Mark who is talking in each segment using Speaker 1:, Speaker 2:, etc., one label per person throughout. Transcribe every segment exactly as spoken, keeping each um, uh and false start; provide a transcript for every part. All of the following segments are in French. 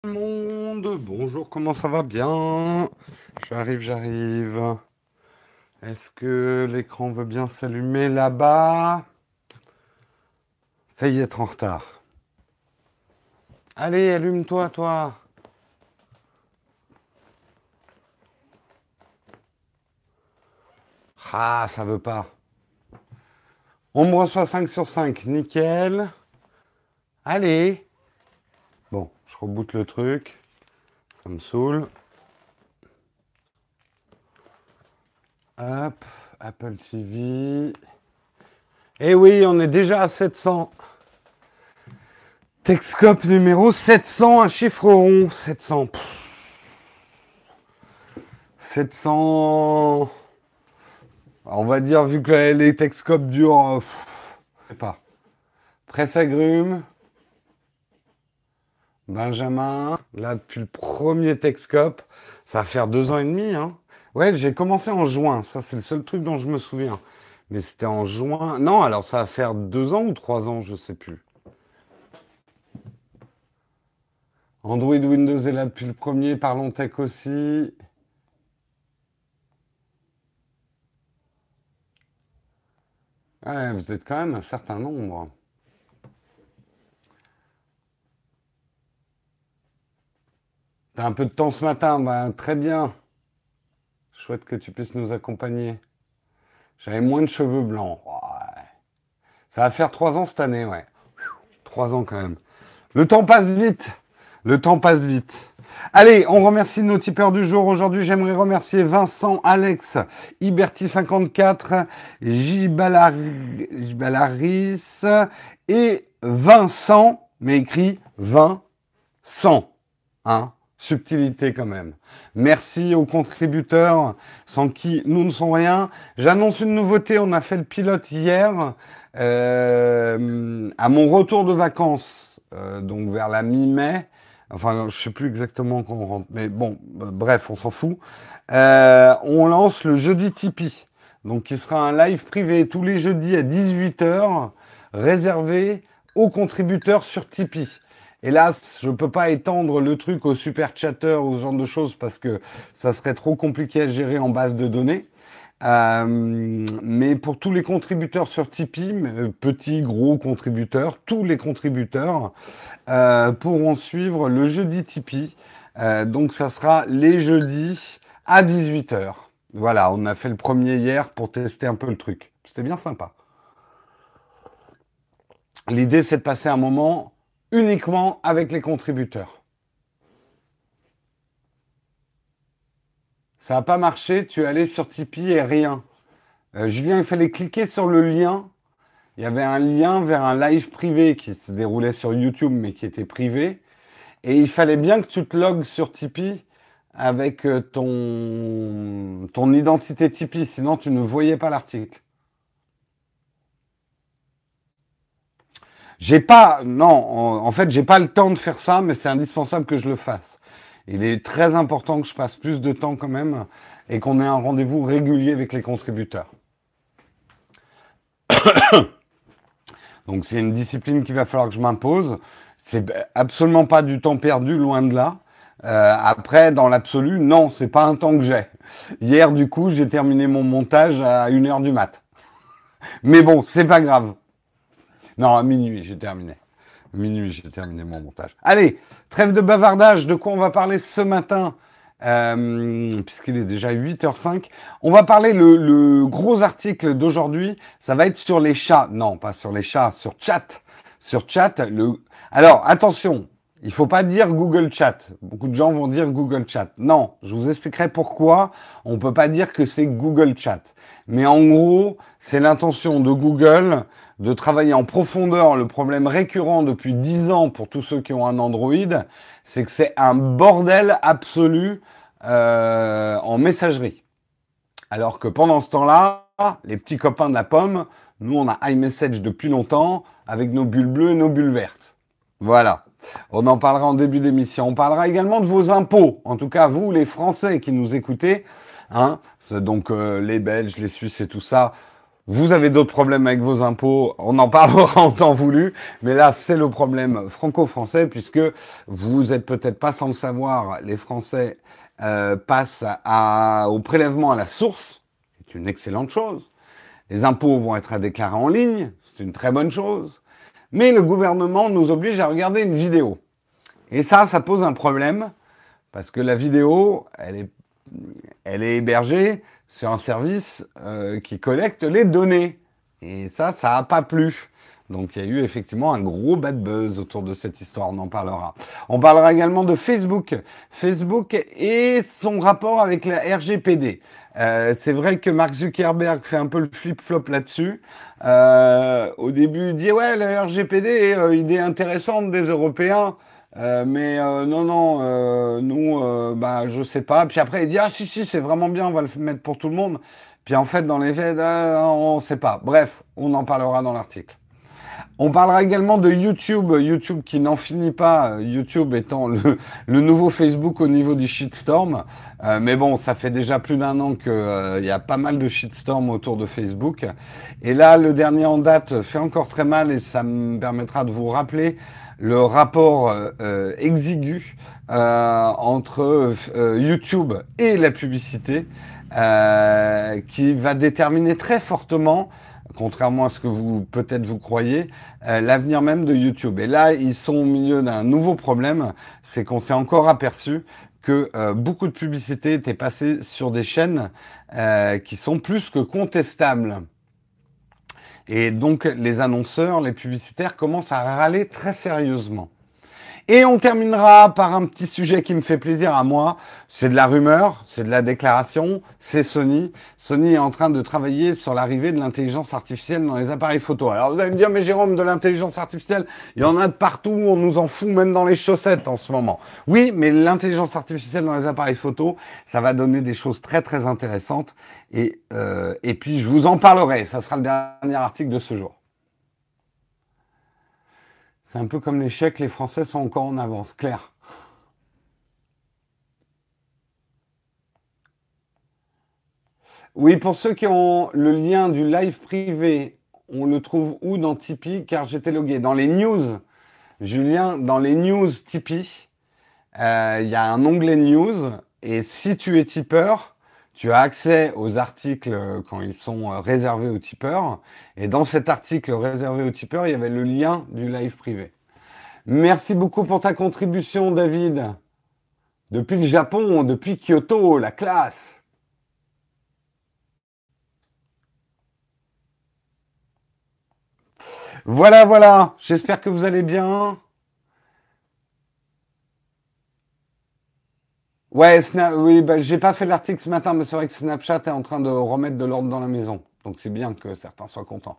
Speaker 1: Le monde, bonjour, comment ça va? Bien. J'arrive, j'arrive. Est-ce que l'écran veut bien s'allumer là-bas? Failli être en retard. Allez, allume-toi, toi. Ah, ça veut pas. On me reçoit cinq sur cinq, nickel. Allez. Bon, je reboot le truc. Ça me saoule. Hop, Apple T V. Eh oui, on est déjà à sept cents. Texcope numéro sept cents, un chiffre rond. sept cents. Pff, sept cents. On va dire, vu que les Texcopes durent, euh, pff, je sais pas. Presse agrumes, Benjamin, là depuis le premier Texcope, ça va faire deux ans et demi, hein. Ouais, j'ai commencé en juin, ça c'est le seul truc dont je me souviens. Mais c'était en juin. Non, alors ça va faire deux ans ou trois ans, je sais plus. Android Windows est là depuis le premier, Parlons Tech aussi. Ouais, vous êtes quand même un certain nombre. T'as un peu de temps ce matin, bah, très bien. Chouette que tu puisses nous accompagner. J'avais moins de cheveux blancs. Ouais. Ça va faire trois ans cette année, ouais. Trois ans quand même. Le temps passe vite. Le temps passe vite. Allez, on remercie nos tipeurs du jour. Aujourd'hui, j'aimerais remercier Vincent, Alex, Iberti cinquante-quatre, Jibalaris et Vincent, mais écrit vingt cent. Hein, subtilité quand même. Merci aux contributeurs sans qui nous ne sommes rien. J'annonce une nouveauté, on a fait le pilote hier. Euh, à mon retour de vacances, euh, donc vers la mi-mai, enfin je sais plus exactement quand on rentre, mais bon, euh, bref, on s'en fout. Euh, on lance le jeudi Tipeee, donc qui sera un live privé tous les jeudis à dix-huit heures, réservé aux contributeurs sur Tipeee. Hélas, je ne peux pas étendre le truc aux super chatters ou ce genre de choses parce que ça serait trop compliqué à gérer en base de données. Euh, mais pour tous les contributeurs sur Tipeee, euh, petits, gros contributeurs, tous les contributeurs euh, pourront suivre le jeudi Tipeee. Euh, donc ça sera les jeudis à dix-huit heures. Voilà, on a fait le premier hier pour tester un peu le truc. C'était bien sympa. L'idée, c'est de passer un moment uniquement avec les contributeurs. Ça n'a pas marché, tu es allé sur Tipeee et rien. Euh, Julien, il fallait cliquer sur le lien. Il y avait un lien vers un live privé qui se déroulait sur YouTube, mais qui était privé. Et il fallait bien que tu te logues sur Tipeee avec euh, ton, ton identité Tipeee, sinon tu ne voyais pas l'article. J'ai pas, non, en, en fait, j'ai pas le temps de faire ça, mais c'est indispensable que je le fasse. Il est très important que je passe plus de temps quand même et qu'on ait un rendez-vous régulier avec les contributeurs. Donc c'est une discipline qu'il va falloir que je m'impose. C'est absolument pas du temps perdu, loin de là. Euh, après, dans l'absolu, non, c'est pas un temps que j'ai. Hier, du coup, j'ai terminé mon montage à une heure du mat. Mais bon, c'est pas grave. Non, à minuit, j'ai terminé. Minuit, j'ai terminé mon montage. Allez, trêve de bavardage. De quoi on va parler ce matin euh, puisqu'il est déjà huit heures cinq. On va parler, le, le gros article d'aujourd'hui, ça va être sur les chats. Non, pas sur les chats, sur chat. Sur chat, le... Alors, attention, il ne faut pas dire Google Chat. Beaucoup de gens vont dire Google Chat. Non, je vous expliquerai pourquoi on ne peut pas dire que c'est Google Chat. Mais en gros, c'est l'intention de Google de travailler en profondeur. Le problème récurrent depuis dix ans pour tous ceux qui ont un Android, c'est que c'est un bordel absolu euh, en messagerie. Alors que pendant ce temps-là, les petits copains de la pomme, nous on a iMessage depuis longtemps avec nos bulles bleues et nos bulles vertes. Voilà. On en parlera en début d'émission. On parlera également de vos impôts. En tout cas, vous, les Français qui nous écoutez, hein, donc euh, les Belges, les Suisses et tout ça, Vous avez d'autres problèmes avec vos impôts, on en parlera en temps voulu, mais là c'est le problème franco-français puisque vous êtes peut-être pas sans le savoir, les Français euh, passent à, au prélèvement à la source, c'est une excellente chose. Les impôts vont être à déclarer en ligne, c'est une très bonne chose. Mais le gouvernement nous oblige à regarder une vidéo. Et ça, ça pose un problème parce que la vidéo, elle est, elle est hébergée sur un service euh, qui collecte les données. Et ça, ça n'a pas plu. Donc il y a eu effectivement un gros bad buzz autour de cette histoire, on en parlera. On parlera également de Facebook. Facebook et son rapport avec la R G P D. Euh, c'est vrai que Mark Zuckerberg fait un peu le flip-flop là-dessus. Euh, au début, il dit ouais, la R G P D, euh, idée intéressante des Européens. Euh, mais euh, non, non, euh, nous, euh, bah, je sais pas. Puis après, il dit ah si, si, c'est vraiment bien, on va le mettre pour tout le monde. Puis en fait, dans les faits, euh, on sait pas. Bref, on en parlera dans l'article. On parlera également de YouTube, YouTube qui n'en finit pas, YouTube étant le, le nouveau Facebook au niveau du shitstorm. Euh, mais bon, ça fait déjà plus d'un an qu'il euh, y a pas mal de shitstorm autour de Facebook. Et là, le dernier en date fait encore très mal et ça me permettra de vous rappeler le rapport euh, exigu euh, entre euh, YouTube et la publicité euh, qui va déterminer très fortement, contrairement à ce que vous peut-être vous croyez, euh, l'avenir même de YouTube. Et là, ils sont au milieu d'un nouveau problème, c'est qu'on s'est encore aperçu que euh, beaucoup de publicités étaient passées sur des chaînes euh, qui sont plus que contestables. Et donc, les annonceurs, les publicitaires commencent à râler très sérieusement. Et on terminera par un petit sujet qui me fait plaisir à moi. C'est de la rumeur, c'est de la déclaration, c'est Sony. Sony est en train de travailler sur l'arrivée de l'intelligence artificielle dans les appareils photo. Alors vous allez me dire, mais Jérôme, de l'intelligence artificielle, il y en a de partout, on nous en fout même dans les chaussettes en ce moment. Oui, mais l'intelligence artificielle dans les appareils photo, ça va donner des choses très très intéressantes. Et, euh, et puis je vous en parlerai, ça sera le dernier article de ce jour. C'est un peu comme l'échec, les Français sont encore en avance, clair. Oui, pour ceux qui ont le lien du live privé, on le trouve où dans Tipeee? Car j'étais logué. Dans les news, Julien, dans les news Tipeee, euh, il y a un onglet news. Et si tu es tipeur, tu as accès aux articles quand ils sont réservés aux tipeurs. Et dans cet article réservé aux tipeurs, il y avait le lien du live privé. Merci beaucoup pour ta contribution, David. Depuis le Japon, depuis Kyoto, la classe. Voilà, voilà. J'espère que vous allez bien. Ouais, Sna- oui, bah, j'ai pas fait l'article ce matin, mais c'est vrai que Snapchat est en train de remettre de l'ordre dans la maison. Donc c'est bien que certains soient contents.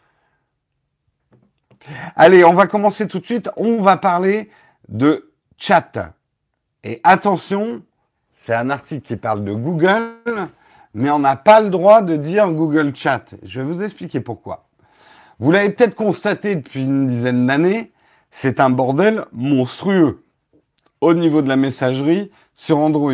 Speaker 1: Allez, on va commencer tout de suite. On va parler de chat. Et attention, c'est un article qui parle de Google, mais on n'a pas le droit de dire Google Chat. Je vais vous expliquer pourquoi. Vous l'avez peut-être constaté depuis une dizaine d'années, c'est un bordel monstrueux au niveau de la messagerie sur Android.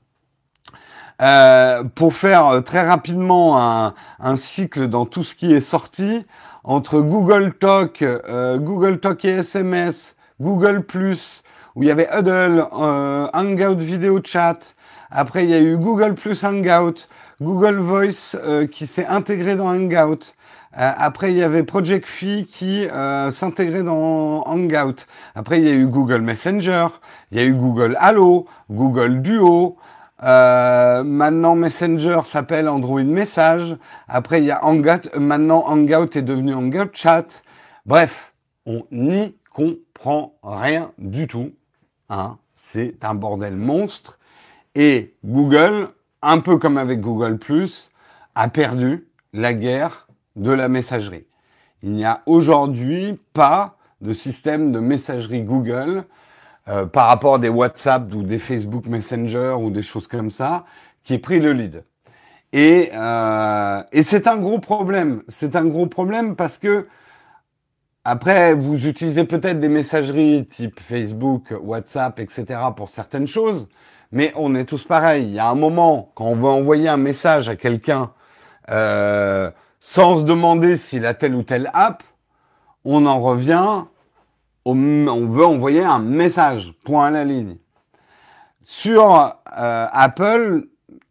Speaker 1: Euh, pour faire très rapidement un, un cycle dans tout ce qui est sorti, entre Google Talk, euh, Google Talk et S M S, Google Plus, où il y avait Huddle, euh, Hangout Video Chat. Après, il y a eu Google Plus Hangout, Google Voice euh, qui s'est intégré dans Hangout. Euh, après, il y avait Project Phi qui euh, s'intégrait dans Hangout. Après, il y a eu Google Messenger, il y a eu Google Allo, Google Duo. Euh, maintenant, Messenger s'appelle Android Message. Après, il y a Hangout. Maintenant, Hangout est devenu Hangout Chat. Bref, on n'y comprend rien du tout. Hein. C'est un bordel monstre. Et Google, un peu comme avec Google Plus, a perdu la guerre de la messagerie. Il n'y a aujourd'hui pas de système de messagerie Google euh, par rapport à des WhatsApp ou des Facebook Messenger ou des choses comme ça qui ait pris le lead. Et, euh, et c'est un gros problème. C'est un gros problème parce que après, vous utilisez peut-être des messageries type Facebook, WhatsApp, et cetera pour certaines choses, mais on est tous pareils. Il y a un moment, quand on veut envoyer un message à quelqu'un, euh, sans se demander s'il a telle ou telle app, on en revient, au, on veut envoyer un message, point à la ligne. Sur euh, Apple,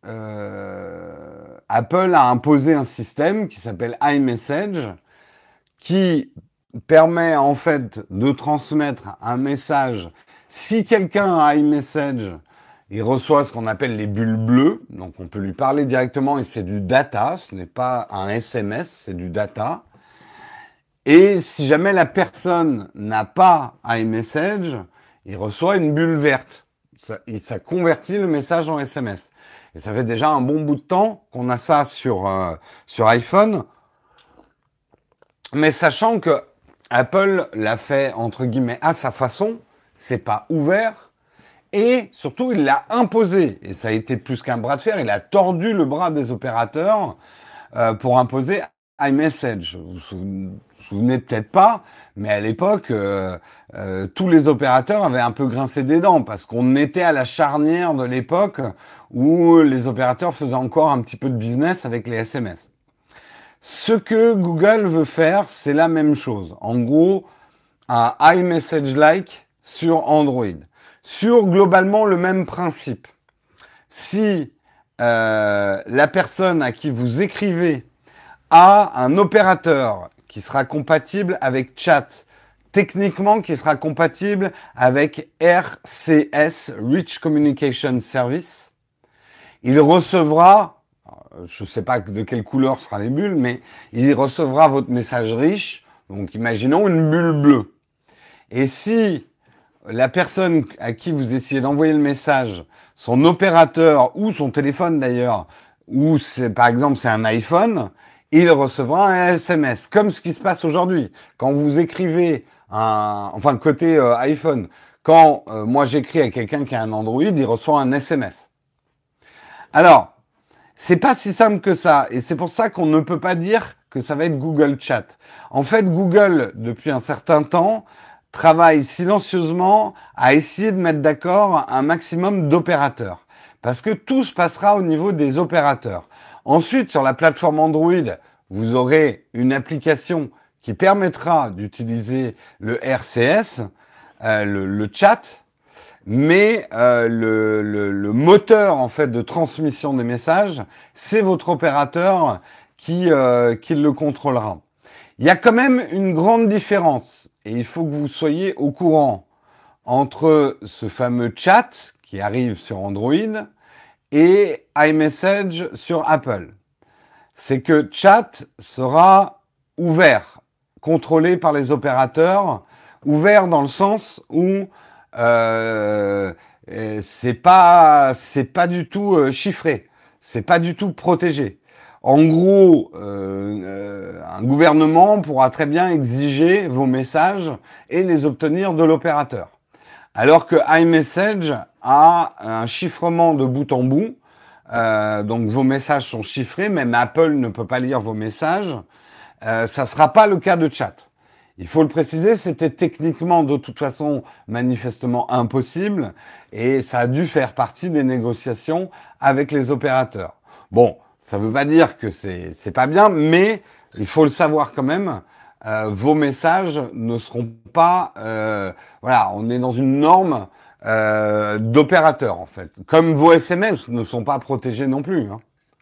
Speaker 1: euh, Apple a imposé un système qui s'appelle iMessage, qui permet en fait de transmettre un message. Si quelqu'un a iMessage, il reçoit ce qu'on appelle les bulles bleues, donc on peut lui parler directement et c'est du data, ce n'est pas un S M S, c'est du data. Et si jamais la personne n'a pas iMessage, il reçoit une bulle verte. Ça, et ça convertit le message en S M S. Et ça fait déjà un bon bout de temps qu'on a ça sur, euh, sur iPhone. Mais sachant que Apple l'a fait, entre guillemets, à sa façon, c'est pas ouvert. Et surtout, il l'a imposé. Et ça a été plus qu'un bras de fer. Il a tordu le bras des opérateurs euh, pour imposer iMessage. Vous vous souvenez peut-être pas, mais à l'époque, euh, euh, tous les opérateurs avaient un peu grincé des dents parce qu'on était à la charnière de l'époque où les opérateurs faisaient encore un petit peu de business avec les S M S. Ce que Google veut faire, c'est la même chose. En gros, un iMessage-like sur Android. Sur globalement le même principe. Si euh, la personne à qui vous écrivez a un opérateur qui sera compatible avec chat, techniquement qui sera compatible avec R C S, Rich Communication Service, il recevra, je ne sais pas de quelle couleur sera les bulles, mais il recevra votre message riche, donc imaginons une bulle bleue. Et si la personne à qui vous essayez d'envoyer le message, son opérateur ou son téléphone d'ailleurs, ou c'est, par exemple c'est un iPhone, il recevra un S M S, comme ce qui se passe aujourd'hui. Quand vous écrivez un, enfin côté euh, iPhone, quand euh, moi j'écris à quelqu'un qui a un Android, il reçoit un S M S. Alors, c'est pas si simple que ça, et c'est pour ça qu'on ne peut pas dire que ça va être Google Chat. En fait, Google, depuis un certain temps, travaille silencieusement à essayer de mettre d'accord un maximum d'opérateurs. Parce que tout se passera au niveau des opérateurs. Ensuite, sur la plateforme Android, vous aurez une application qui permettra d'utiliser le R C S, euh, le, le chat, mais euh, le, le, le moteur en fait de transmission des messages, c'est votre opérateur qui, euh, qui le contrôlera. Il y a quand même une grande différence, et il faut que vous soyez au courant, entre ce fameux chat qui arrive sur Android et iMessage sur Apple. C'est que chat sera ouvert, contrôlé par les opérateurs, ouvert dans le sens où euh, c'est pas c'est pas du tout euh, chiffré, c'est pas du tout protégé. En gros, euh, euh, un gouvernement pourra très bien exiger vos messages et les obtenir de l'opérateur. Alors que iMessage a un chiffrement de bout en bout, euh, donc vos messages sont chiffrés, même Apple ne peut pas lire vos messages. Euh, ça ne sera pas le cas de chat. Il faut le préciser, c'était techniquement de toute façon manifestement impossible et ça a dû faire partie des négociations avec les opérateurs. Bon, ça ne veut pas dire que c'est c'est pas bien, mais il faut le savoir quand même. Euh, vos messages ne seront pas, euh, voilà, on est dans une norme euh, d'opérateur en fait. Comme vos S M S ne sont pas protégés non plus. Hein.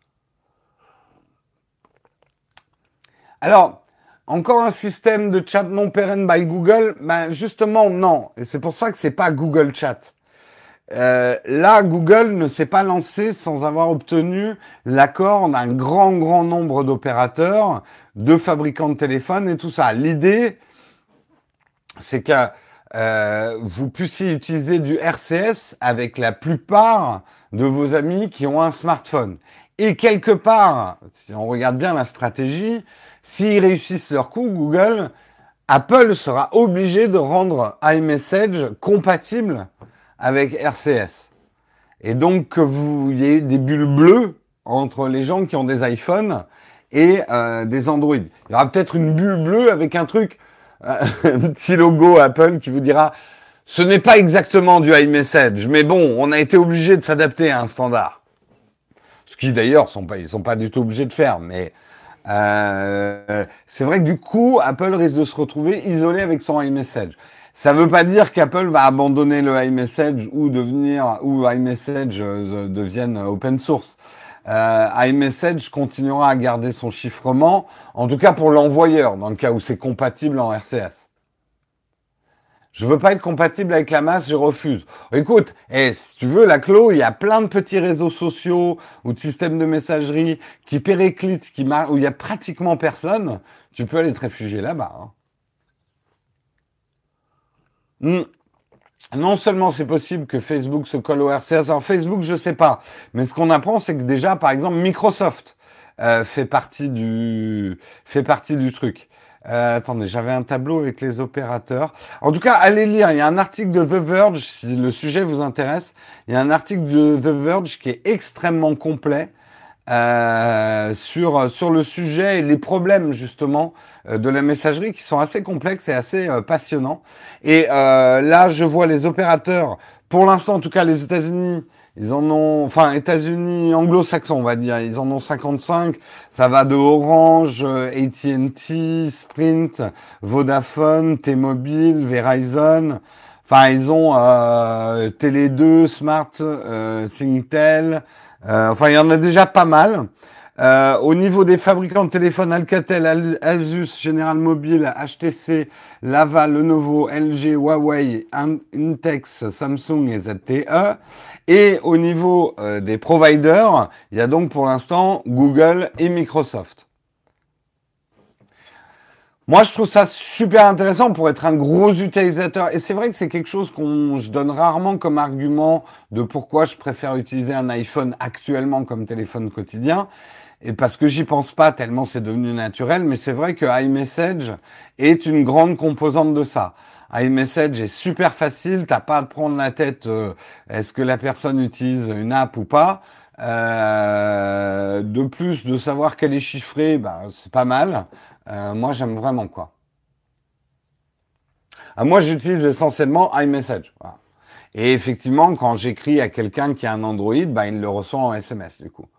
Speaker 1: Alors, encore un système de chat non pérenne by Google, ben justement non, et c'est pour ça que c'est pas Google Chat. Euh, là, Google ne s'est pas lancé sans avoir obtenu l'accord d'un grand, grand nombre d'opérateurs, de fabricants de téléphones et tout ça. L'idée, c'est que euh, vous puissiez utiliser du R C S avec la plupart de vos amis qui ont un smartphone. Et quelque part, si on regarde bien la stratégie, s'ils réussissent leur coup, Google, Apple sera obligé de rendre iMessage compatible avec R C S. Et donc, que vous il y ait des bulles bleues entre les gens qui ont des iPhones et euh, des Android. Il y aura peut-être une bulle bleue avec un truc, euh, un petit logo Apple qui vous dira « Ce n'est pas exactement du iMessage, mais bon, on a été obligé de s'adapter à un standard. » Ce qui d'ailleurs, sont pas, ils sont pas du tout obligés de faire, mais Euh, c'est vrai que du coup, Apple risque de se retrouver isolé avec son iMessage. Ça ne veut pas dire qu'Apple va abandonner le iMessage ou devenir ou iMessage euh, devienne open source. Euh, iMessage continuera à garder son chiffrement, en tout cas pour l'envoyeur, dans le cas où c'est compatible en R C S. Je veux pas être compatible avec la masse, je refuse. Écoute, eh, si tu veux, la Clo, il y a plein de petits réseaux sociaux ou de systèmes de messagerie qui périclitent, qui mar- où il y a pratiquement personne. Tu peux aller te réfugier là-bas, hein. Hmm. Non seulement c'est possible que Facebook se colle au R C S, alors Facebook, je sais pas, mais ce qu'on apprend, c'est que déjà, par exemple, Microsoft euh, fait partie du fait partie du truc. Euh, attendez, j'avais un tableau avec les opérateurs. En tout cas, allez lire. Il y a un article de The Verge, si le sujet vous intéresse. Il y a un article de The Verge qui est extrêmement complet euh, sur, sur le sujet et les problèmes justement euh, de la messagerie qui sont assez complexes et assez euh, passionnants. Et euh, là, je vois les opérateurs, pour l'instant en tout cas les États-Unis, ils en ont, enfin États-Unis anglo-saxons on va dire, ils en ont cinquante-cinq. Ça va de Orange, euh, A T and T, Sprint, Vodafone, T-Mobile, Verizon. Enfin, ils ont euh, Télé deux, Smart, euh, Singtel. Euh, enfin, il y en a déjà pas mal. Euh, au niveau des fabricants de téléphones, Alcatel, Al- Asus, General Mobile, H T C, Lava, Lenovo, L G, Huawei, In- Intex, Samsung et Z T E. Et au niveau euh, des providers, il y a donc pour l'instant Google et Microsoft. Moi, je trouve ça super intéressant pour être un gros utilisateur. Et c'est vrai que c'est quelque chose qu'on je donne rarement comme argument de pourquoi je préfère utiliser un iPhone actuellement comme téléphone quotidien. Et parce que j'y pense pas tellement c'est devenu naturel. Mais c'est vrai que iMessage est une grande composante de ça. iMessage est super facile. T'as pas à te prendre la tête. euh, est-ce que la personne utilise une app ou pas? Euh, de plus, de savoir qu'elle est chiffrée, bah, c'est pas mal. Euh, moi, j'aime vraiment quoi. Ah, moi, j'utilise essentiellement iMessage. Voilà. Et effectivement, quand j'écris à quelqu'un qui a un Android, bah, il le reçoit en S M S du coup.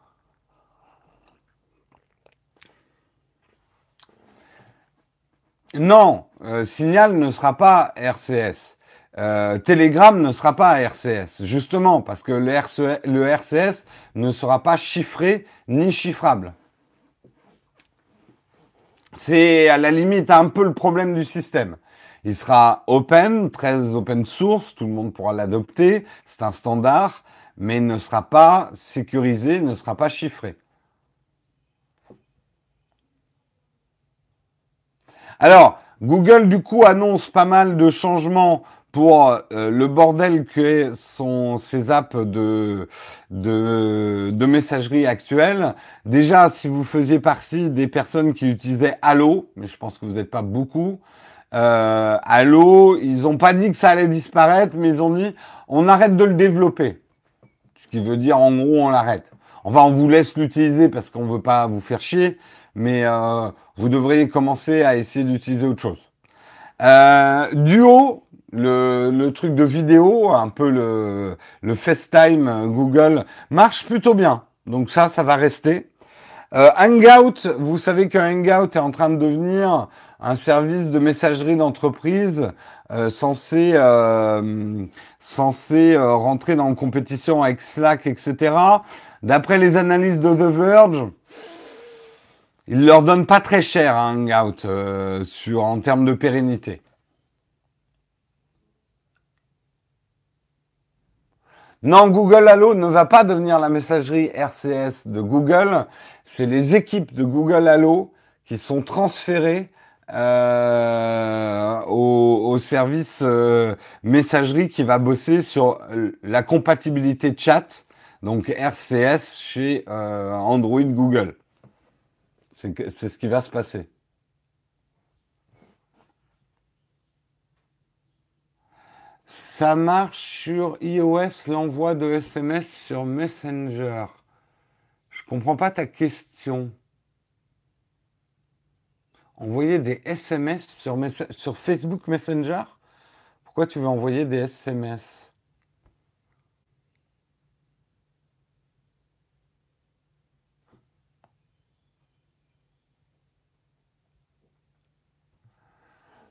Speaker 1: Non, euh, Signal ne sera pas R C S. Euh, Telegram ne sera pas R C S, justement, parce que le, R C S, le R C S ne sera pas chiffré ni chiffrable. C'est à la limite un peu le problème du système. Il sera open, très open source, tout le monde pourra l'adopter, c'est un standard, mais il ne sera pas sécurisé, ne sera pas chiffré. Alors, Google, du coup, annonce pas mal de changements pour euh, le bordel que sont ces apps de, de, de messagerie actuelles. Déjà, si vous faisiez partie des personnes qui utilisaient Allo, mais je pense que vous n'êtes pas beaucoup, euh, Allo, ils n'ont pas dit que ça allait disparaître, mais ils ont dit on arrête de le développer. Ce qui veut dire en gros on l'arrête. Enfin, on vous laisse l'utiliser parce qu'on veut pas vous faire chier, mais euh, vous devriez commencer à essayer d'utiliser autre chose. Euh, Duo, le, le truc de vidéo, un peu le, le FaceTime Google, marche plutôt bien. Donc ça, ça va rester. Euh, Hangout, vous savez que Hangout est en train de devenir un service de messagerie d'entreprise euh, censé euh, censé euh, rentrer dans une compétition avec Slack, et cetera. D'après les analyses de The Verge, ils leur donnent pas très cher à Hangout euh, sur en termes de pérennité. Non, Google Allo ne va pas devenir la messagerie R C S de Google. C'est les équipes de Google Allo qui sont transférées euh, au, au service euh, messagerie qui va bosser sur euh, la compatibilité chat, donc R C S chez euh, Android Google. C'est que- c'est ce qui va se passer. Ça marche sur iOS, l'envoi de S M S sur Messenger. Je comprends pas ta question. Envoyer des S M S sur, Messa- sur Facebook Messenger? Pourquoi tu veux envoyer des S M S?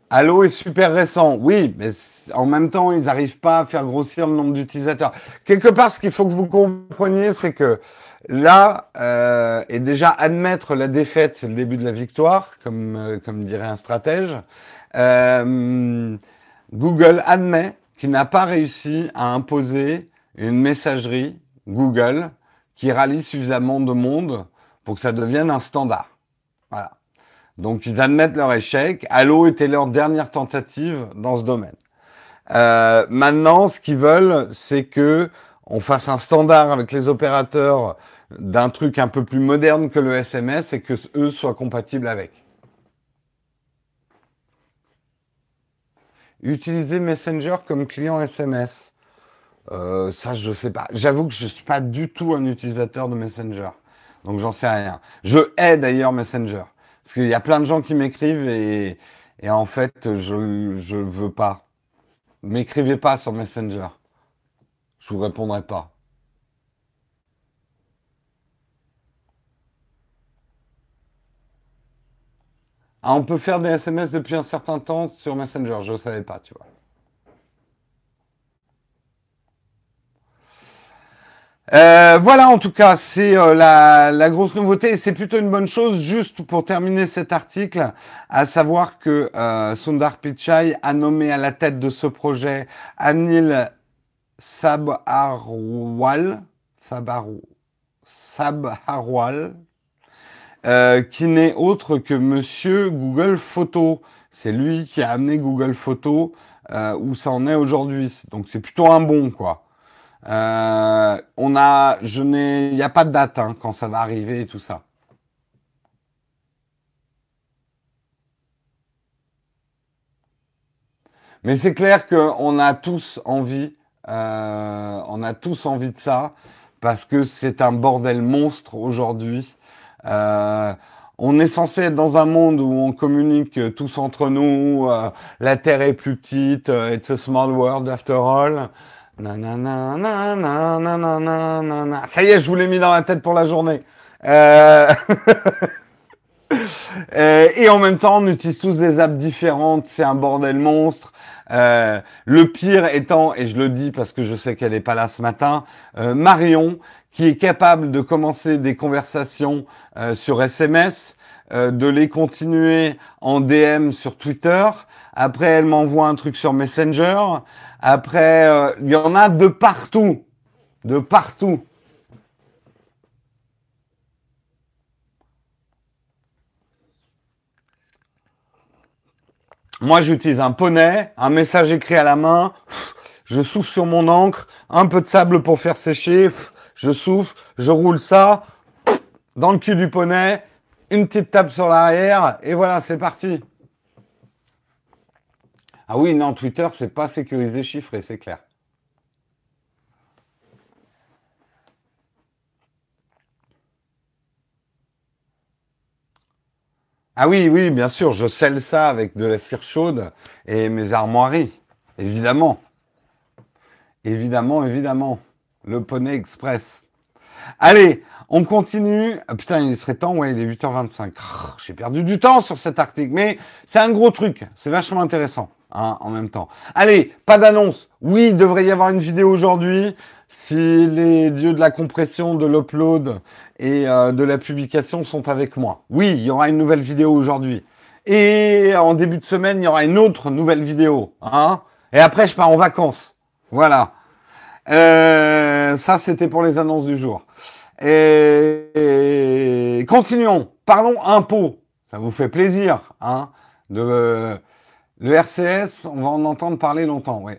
Speaker 1: Allo est super récent, oui, mais c- en même temps, ils n'arrivent pas à faire grossir le nombre d'utilisateurs. Quelque part, ce qu'il faut que vous compreniez, c'est que là, euh, et déjà admettre la défaite, c'est le début de la victoire, comme, euh, comme dirait un stratège. Euh, Google admet qu'il n'a pas réussi à imposer une messagerie Google qui rallie suffisamment de monde pour que ça devienne un standard. Voilà. Donc ils admettent leur échec. Allo était leur dernière tentative dans ce domaine. Euh, maintenant, ce qu'ils veulent, c'est que on fasse un standard avec les opérateurs d'un truc un peu plus moderne que le S M S et que eux soient compatibles avec. Utiliser Messenger comme client S M S. Euh, ça, je sais pas. J'avoue que je suis pas du tout un utilisateur de Messenger. Donc, j'en sais rien. Je hais d'ailleurs Messenger. Parce qu'il y a plein de gens qui m'écrivent et, et en fait, je, je veux pas. M'écrivez pas sur Messenger. Je vous répondrai pas. Ah, on peut faire des S M S depuis un certain temps sur Messenger. Je savais pas, tu vois. Euh, voilà, en tout cas, c'est euh, la, la grosse nouveauté et c'est plutôt une bonne chose. Juste pour terminer cet article, à savoir que euh, Sundar Pichai a nommé à la tête de ce projet Anil Sabharwal, Sabharwal, Sabharwal, euh, qui n'est autre que Monsieur Google Photos. C'est lui qui a amené Google Photos euh, où ça en est aujourd'hui. Donc c'est plutôt un bon, quoi. Euh, on a, je n'ai, il n'y a pas de date hein, quand ça va arriver et tout ça. Mais c'est clair qu'on a tous envie, euh, on a tous envie de ça parce que c'est un bordel monstre aujourd'hui. Euh, on est censé être dans un monde où on communique tous entre nous, euh, la Terre est plus petite, euh, it's a small world after all. Nanana, nanana, nanana, nanana. Ça y est, je vous l'ai mis dans la tête pour la journée. Euh, euh, et en même temps, on utilise tous des apps différentes. C'est un bordel monstre. Euh, le pire étant, et je le dis parce que je sais qu'elle n'est pas là ce matin, euh, Marion, qui est capable de commencer des conversations euh, sur S M S, euh, de les continuer en D M sur Twitter. Après, elle m'envoie un truc sur Messenger. Après, euh, il y en a de partout, de partout. Moi, j'utilise un poney, un message écrit à la main. Je souffle sur mon encre, un peu de sable pour faire sécher. Je souffle, je roule ça dans le cul du poney, une petite tape sur l'arrière, et voilà, c'est parti. Ah oui, non, Twitter, c'est pas sécurisé, chiffré, c'est clair. Ah oui, oui, bien sûr, je scelle ça avec de la cire chaude et mes armoiries, évidemment. Évidemment, évidemment. Le Poney Express. Allez, on continue. Ah, putain, il serait temps, ouais, il est huit heures vingt-cinq. Oh, j'ai perdu du temps sur cet article, mais c'est un gros truc. C'est vachement intéressant, hein, en même temps. Allez, pas d'annonce. Oui, il devrait y avoir une vidéo aujourd'hui. Si les dieux de la compression, de l'upload et euh, de la publication sont avec moi. Oui, il y aura une nouvelle vidéo aujourd'hui. Et en début de semaine, il y aura une autre nouvelle vidéo. Hein, et après, je pars en vacances. Voilà. Euh, ça, c'était pour les annonces du jour. Et, et continuons. Parlons impôts. Ça vous fait plaisir, hein, de le R C S. On va en entendre parler longtemps, ouais.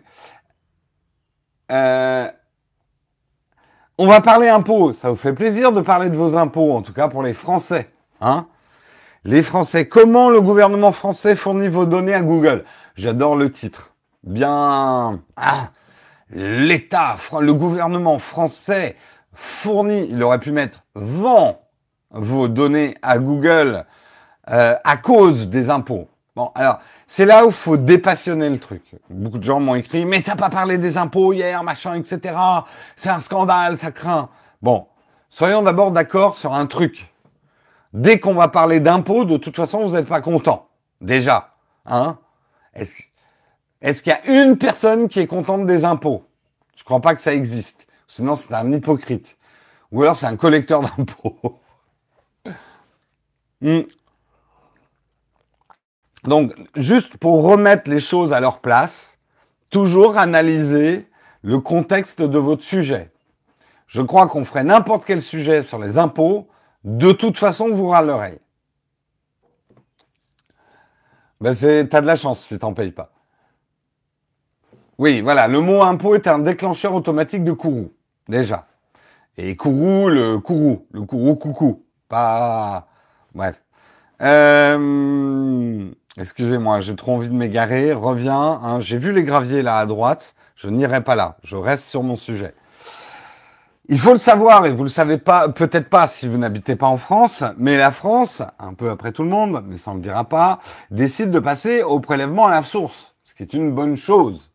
Speaker 1: Euh, on va parler impôts. Ça vous fait plaisir de parler de vos impôts, en tout cas pour les Français, hein. Les Français. Comment le gouvernement français fournit vos données à Google? J'adore le titre. Bien. Ah, l'État, le gouvernement français fournit, il aurait pu mettre vend vos données à Google euh, à cause des impôts. Bon, alors, c'est là où il faut dépassionner le truc. Beaucoup de gens m'ont écrit, mais t'as pas parlé des impôts hier, machin, et cetera. C'est un scandale, ça craint. Bon, soyons d'abord d'accord sur un truc. Dès qu'on va parler d'impôts, de toute façon, vous n'êtes pas content. Déjà. Hein? Est-ce, est-ce qu'il y a une personne qui est contente des impôts? Je crois pas que ça existe. Sinon, c'est un hypocrite. Ou alors, c'est un collecteur d'impôts. Hmm. Donc, juste pour remettre les choses à leur place, toujours analyser le contexte de votre sujet. Je crois qu'on ferait n'importe quel sujet sur les impôts, de toute façon, vous râlerez. Ben c'est, t'as de la chance si t'en payes pas. Oui, voilà, le mot impôt est un déclencheur automatique de courroux, déjà. Et courroux, le courroux, le courroux coucou, pas... Bref. Euh... Excusez-moi, j'ai trop envie de m'égarer. Reviens, hein. J'ai vu les graviers là à droite. Je n'irai pas là. Je reste sur mon sujet. Il faut le savoir, et vous le savez pas, peut-être pas si vous n'habitez pas en France, mais la France, un peu après tout le monde, mais ça ne le dira pas, décide de passer au prélèvement à la source, ce qui est une bonne chose.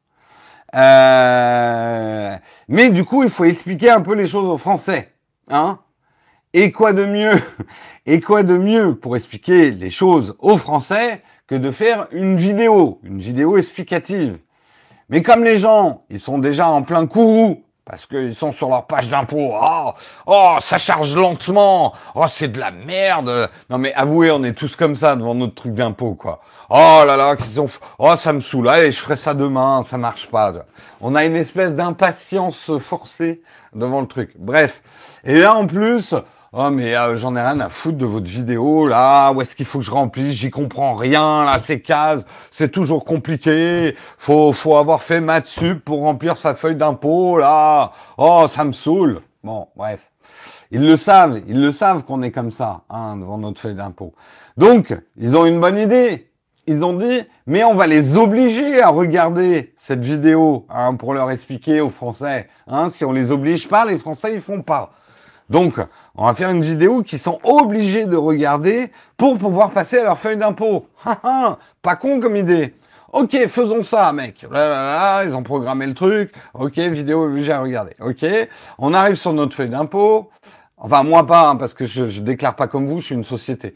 Speaker 1: Euh... Mais du coup, il faut expliquer un peu les choses aux Français, hein. Et quoi de mieux, et quoi de mieux pour expliquer les choses aux Français que de faire une vidéo, une vidéo explicative. Mais comme les gens, ils sont déjà en plein courroux, parce qu'ils sont sur leur page d'impôt, oh, oh, ça charge lentement, oh, c'est de la merde. Non mais avouez, on est tous comme ça devant notre truc d'impôt, quoi. Oh là là, qu'ils ont, oh, ça me saoule, allez, je ferai ça demain, ça marche pas. On a une espèce d'impatience forcée devant le truc. Bref. Et là, en plus, oh mais euh, j'en ai rien à foutre de votre vidéo là, où est-ce qu'il faut que je remplisse, j'y comprends rien là, ces cases, c'est toujours compliqué, faut faut avoir fait maths sup pour remplir sa feuille d'impôt là, oh ça me saoule. Bon, bref. Ils le savent, ils le savent qu'on est comme ça, hein, devant notre feuille d'impôt. Donc, ils ont une bonne idée. Ils ont dit, mais on va les obliger à regarder cette vidéo, hein, pour leur expliquer aux Français. Hein, si on les oblige pas, les Français ils font pas. Donc, on va faire une vidéo qu'ils sont obligés de regarder pour pouvoir passer à leur feuille d'impôt. Pas con comme idée. Ok, faisons ça, mec. Là, là, là, ils ont programmé le truc. Ok, vidéo obligée à regarder. Ok, on arrive sur notre feuille d'impôt. Enfin, moi pas, hein, parce que je, je déclare pas comme vous, je suis une société.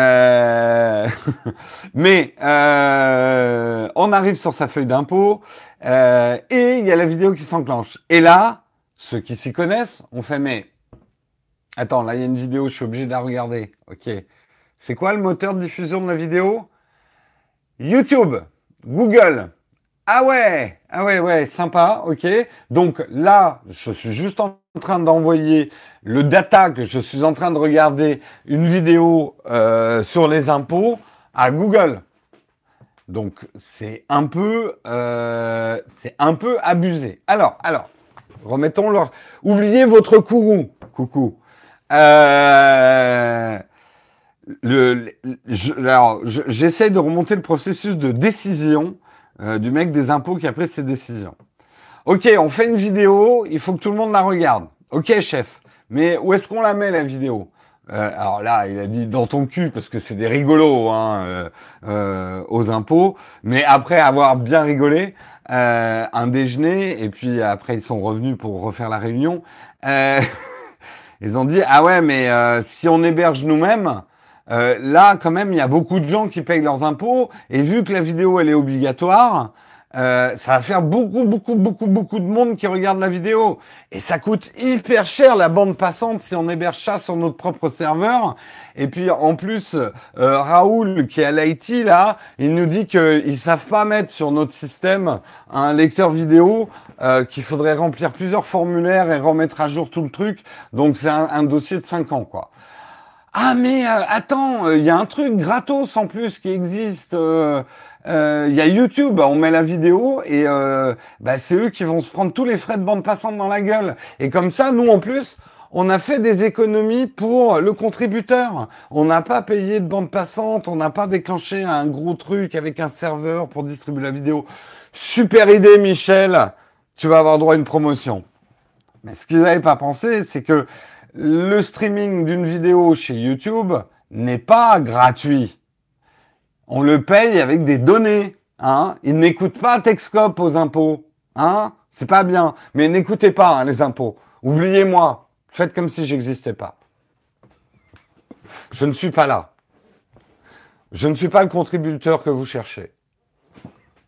Speaker 1: Euh... Mais euh... on arrive sur sa feuille d'impôt euh... et il y a la vidéo qui s'enclenche. Et là, ceux qui s'y connaissent, on fait mais attends, là il y a une vidéo, je suis obligé de la regarder. Ok. C'est quoi le moteur de diffusion de la vidéo? YouTube, Google. Ah ouais, ah ouais, ouais, sympa, ok. Donc là, je suis juste en train d'envoyer le data que je suis en train de regarder une vidéo euh, sur les impôts à Google. Donc c'est un peu, euh, c'est un peu abusé. Alors, alors, remettons leur. Oubliez votre courroux, coucou. Euh, le, je, alors, je, j'essaie de remonter le processus de décision euh, du mec des impôts qui a pris ses décisions. Ok, on fait une vidéo, il faut que tout le monde la regarde. Ok, chef, mais où est-ce qu'on la met la vidéo? euh, Alors là, il a dit dans ton cul parce que c'est des rigolos hein, euh, euh, aux impôts. Mais après avoir bien rigolé, euh, un déjeuner et puis après ils sont revenus pour refaire la réunion. Euh, Ils ont dit ah ouais mais euh, si on héberge nous-mêmes, euh, là quand même il y a beaucoup de gens qui payent leurs impôts et vu que la vidéo elle est obligatoire, euh, ça va faire beaucoup beaucoup beaucoup beaucoup de monde qui regarde la vidéo et ça coûte hyper cher la bande passante si on héberge ça sur notre propre serveur. Et puis en plus euh, Raoul qui est à l'I T là, il nous dit qu'ils savent pas mettre sur notre système un lecteur vidéo. Euh, qu'il faudrait remplir plusieurs formulaires et remettre à jour tout le truc. Donc c'est un, un dossier de cinq ans, quoi. Ah mais euh, attends, il euh, y a un truc gratos en plus qui existe. Il euh, euh, y a YouTube, on met la vidéo et euh, bah, c'est eux qui vont se prendre tous les frais de bande passante dans la gueule. Et comme ça, nous en plus, on a fait des économies pour le contributeur. On n'a pas payé de bande passante, on n'a pas déclenché un gros truc avec un serveur pour distribuer la vidéo. Super idée, Michel. Tu vas avoir droit à une promotion. Mais ce qu'ils n'avaient pas pensé, c'est que le streaming d'une vidéo chez YouTube n'est pas gratuit. On le paye avec des données. Hein. Ils n'écoutent pas Texcope aux impôts. Hein. C'est pas bien. Mais n'écoutez pas hein, les impôts. Oubliez-moi. Faites comme si j'existais pas. Je ne suis pas là. Je ne suis pas le contributeur que vous cherchez.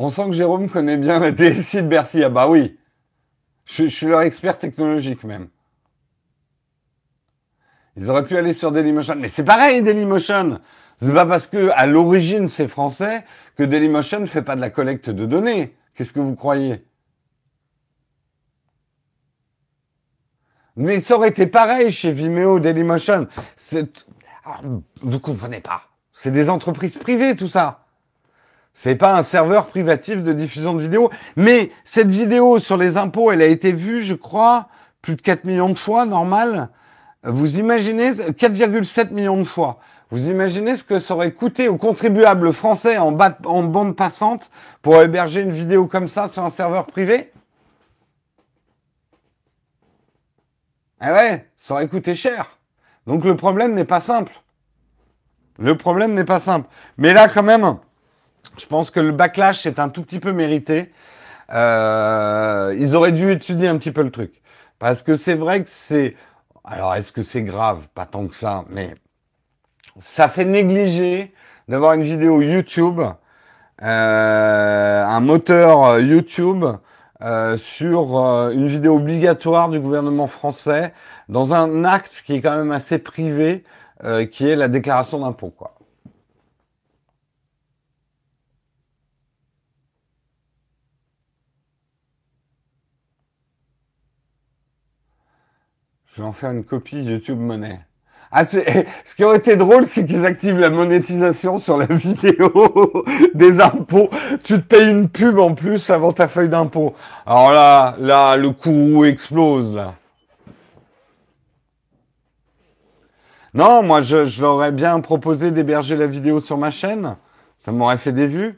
Speaker 1: On sent que Jérôme connaît bien la D S I de Bercy. Ah bah oui, je, je suis leur expert technologique même. Ils auraient pu aller sur Dailymotion. Mais c'est pareil, Dailymotion. C'est pas parce que, à l'origine, c'est français que Dailymotion ne fait pas de la collecte de données. Qu'est-ce que vous croyez? Mais ça aurait été pareil chez Vimeo, Dailymotion. C'est... Ah, vous comprenez pas. C'est des entreprises privées, tout ça. C'est pas un serveur privatif de diffusion de vidéos. Mais cette vidéo sur les impôts, elle a été vue, je crois, plus de quatre millions de fois, normal. Vous imaginez, quatre virgule sept millions de fois. Vous imaginez ce que ça aurait coûté aux contribuables français en, bas, en bande passante pour héberger une vidéo comme ça sur un serveur privé? Ah ouais, ça aurait coûté cher. Donc le problème n'est pas simple. Le problème n'est pas simple. Mais là, quand même, je pense que le backlash est un tout petit peu mérité. Euh, ils auraient dû étudier un petit peu le truc. Parce que c'est vrai que c'est... Alors, est-ce que c'est grave? Pas tant que ça, mais ça fait négliger d'avoir une vidéo YouTube, euh, un moteur euh, YouTube euh, sur euh, une vidéo obligatoire du gouvernement français dans un acte qui est quand même assez privé, euh, qui est la déclaration d'impôt, quoi. Je vais en faire une copie YouTube Money. Ah, c'est... Ce qui aurait été drôle, c'est qu'ils activent la monétisation sur la vidéo des impôts. Tu te payes une pub en plus avant ta feuille d'impôt. Alors là, là, le coût explose, là. Non, moi, je, je leur aurais bien proposé d'héberger la vidéo sur ma chaîne. Ça m'aurait fait des vues.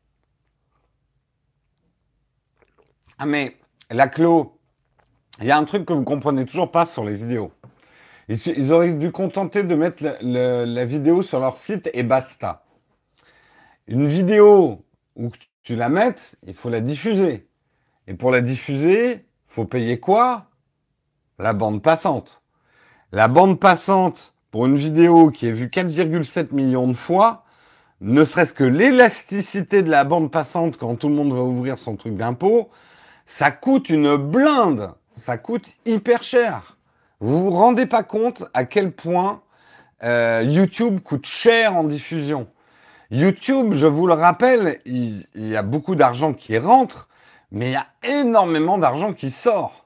Speaker 1: Ah, mais, la Clo, il y a un truc que vous comprenez toujours pas sur les vidéos. Ils, ils auraient dû contenter de mettre la, la- la vidéo sur leur site et basta. Une vidéo où tu la mettes, il faut la diffuser. Et pour la diffuser, faut payer quoi? La bande passante. La bande passante, pour une vidéo qui est vue quatre virgule sept millions de fois, ne serait-ce que l'élasticité de la bande passante quand tout le monde va ouvrir son truc d'impôt, ça coûte une blinde. Ça coûte hyper cher. Vous vous rendez pas compte à quel point euh, YouTube coûte cher en diffusion. YouTube, je vous le rappelle, il, il y a beaucoup d'argent qui rentre, mais il y a énormément d'argent qui sort.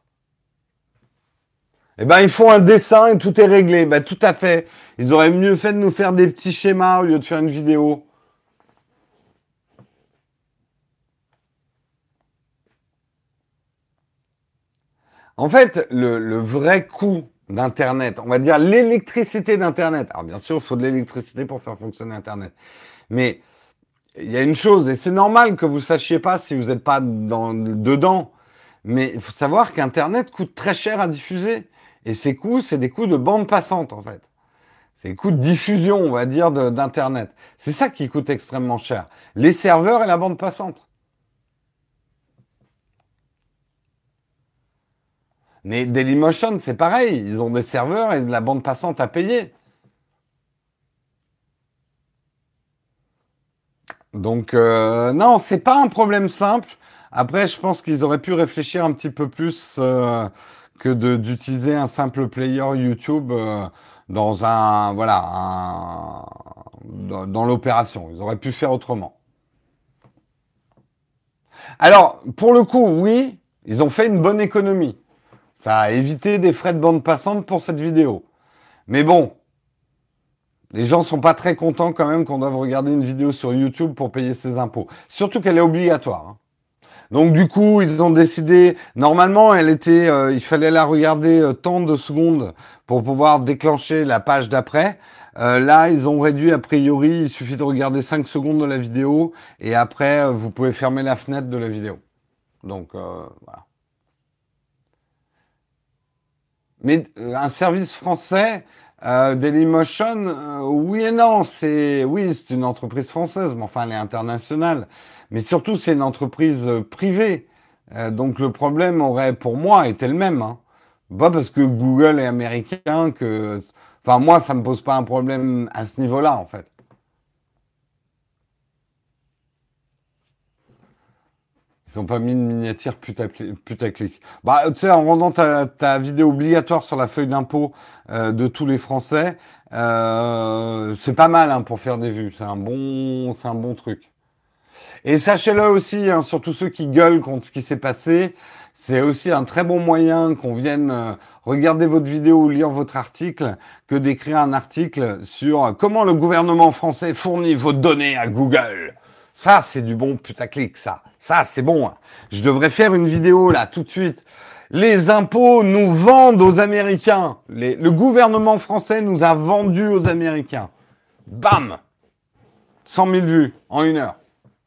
Speaker 1: Eh ben, ils font un dessin et tout est réglé. Ben, tout à fait. Ils auraient mieux fait de nous faire des petits schémas au lieu de faire une vidéo. En fait, le, le vrai coût d'Internet, on va dire l'électricité d'Internet. Alors, bien sûr, il faut de l'électricité pour faire fonctionner Internet. Mais il y a une chose, et c'est normal que vous sachiez pas si vous n'êtes pas dans, dedans, mais il faut savoir qu'Internet coûte très cher à diffuser. Et ces coûts, c'est des coûts de bande passante, en fait. C'est les coûts de diffusion, on va dire, de- d'Internet. C'est ça qui coûte extrêmement cher. Les serveurs et la bande passante. Mais Dailymotion, c'est pareil. Ils ont des serveurs et de la bande passante à payer. Donc, euh, non, c'est pas un problème simple. Après, je pense qu'ils auraient pu réfléchir un petit peu plus euh, que de- d'utiliser un simple player YouTube euh, dans un, voilà, un- dans, dans l'opération. Ils auraient pu faire autrement. Alors, pour le coup, oui, ils ont fait une bonne économie. Ça a évité des frais de bande passante pour cette vidéo. Mais bon, les gens sont pas très contents quand même qu'on doive regarder une vidéo sur YouTube pour payer ses impôts. Surtout qu'elle est obligatoire, hein. Donc du coup, ils ont décidé. Normalement, elle était, euh, il fallait la regarder euh, tant de secondes pour pouvoir déclencher la page d'après. Euh, là, ils ont réduit a priori. Il suffit de regarder cinq secondes de la vidéo et après, euh, vous pouvez fermer la fenêtre de la vidéo. Donc euh, voilà. Mais euh, un service français, euh, Dailymotion, euh, oui et non. C'est oui, c'est une entreprise française, mais enfin, elle est internationale. Mais surtout, c'est une entreprise euh, privée. Euh, donc le problème aurait, pour moi, été le même, hein. Pas parce que Google est américain que, enfin, moi, ça me pose pas un problème à ce niveau-là, en fait. Ils ont pas mis une miniature putaclic. putaclic. Bah, tu sais, en rendant ta, ta vidéo obligatoire sur la feuille d'impôt euh, de tous les Français, euh, c'est pas mal hein, pour faire des vues. C'est un bon, c'est un bon truc. Et sachez-le aussi, hein, surtout ceux qui gueulent contre ce qui s'est passé, c'est aussi un très bon moyen qu'on vienne euh, regarder votre vidéo ou lire votre article que d'écrire un article sur comment le gouvernement français fournit vos données à Google. Ça, c'est du bon putaclic, ça. Ça, c'est bon. Hein. Je devrais faire une vidéo, là, tout de suite. Les impôts nous vendent aux Américains. Les, le gouvernement français nous a vendus aux Américains. Bam! cent mille vues en une heure.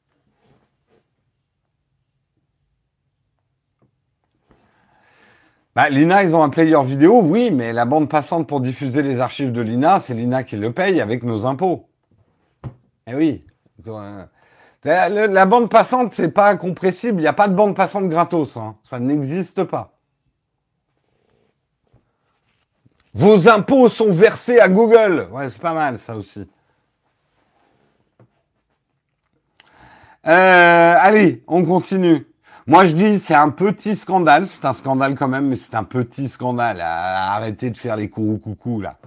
Speaker 1: Bah, l'I N A, ils ont un player vidéo, oui, mais la bande passante pour diffuser les archives de l'I N A, c'est l'I N A qui le paye avec nos impôts. Eh oui. La, la, la bande passante, c'est pas incompressible. Il n'y a pas de bande passante gratos. Hein. Ça n'existe pas. Vos impôts sont versés à Google. Ouais, c'est pas mal, ça aussi. Euh, allez, on continue. Moi, je dis, c'est un petit scandale. C'est un scandale quand même, mais c'est un petit scandale. Arrêtez de faire les courous coucou, là.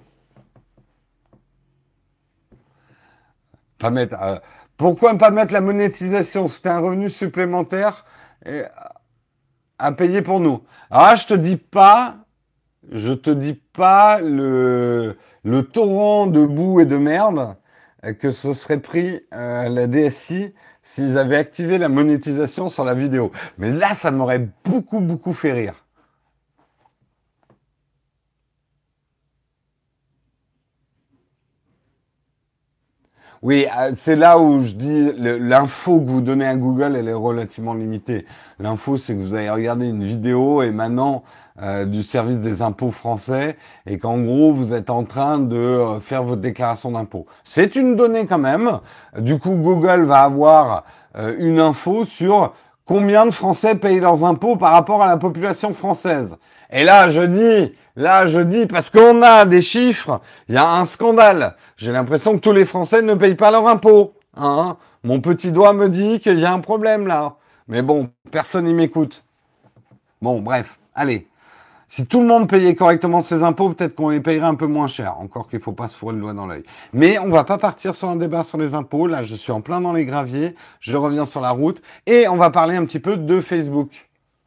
Speaker 1: Pas mettre, euh, pourquoi ne pas mettre la monétisation? C'était un revenu supplémentaire et, à payer pour nous. Alors là, je te dis pas, je te dis pas le, le torrent de boue et de merde que ce serait pris euh, la D S I s'ils avaient activé la monétisation sur la vidéo. Mais là, ça m'aurait beaucoup, beaucoup fait rire. Oui, euh, c'est là où je dis le- l'info que vous donnez à Google, elle est relativement limitée. L'info, c'est que vous avez regardé une vidéo émanant euh, du service des impôts français et qu'en gros, vous êtes en train de euh, faire votre déclaration d'impôt. C'est une donnée quand même. Du coup, Google va avoir euh, une info sur combien de Français payent leurs impôts par rapport à la population française. Et là, je dis, là, je dis, parce qu'on a des chiffres, il y a un scandale. J'ai l'impression que tous les Français ne payent pas leur impôt. Hein. Mon petit doigt me dit qu'il y a un problème là. Mais bon, personne n'y m'écoute. Bon, bref, allez. Si tout le monde payait correctement ses impôts, peut-être qu'on les payerait un peu moins cher. Encore qu'il ne faut pas se fourrer le doigt dans l'œil. Mais on va pas partir sur un débat sur les impôts. Là, je suis en plein dans les graviers. Je reviens sur la route. Et on va parler un petit peu de Facebook.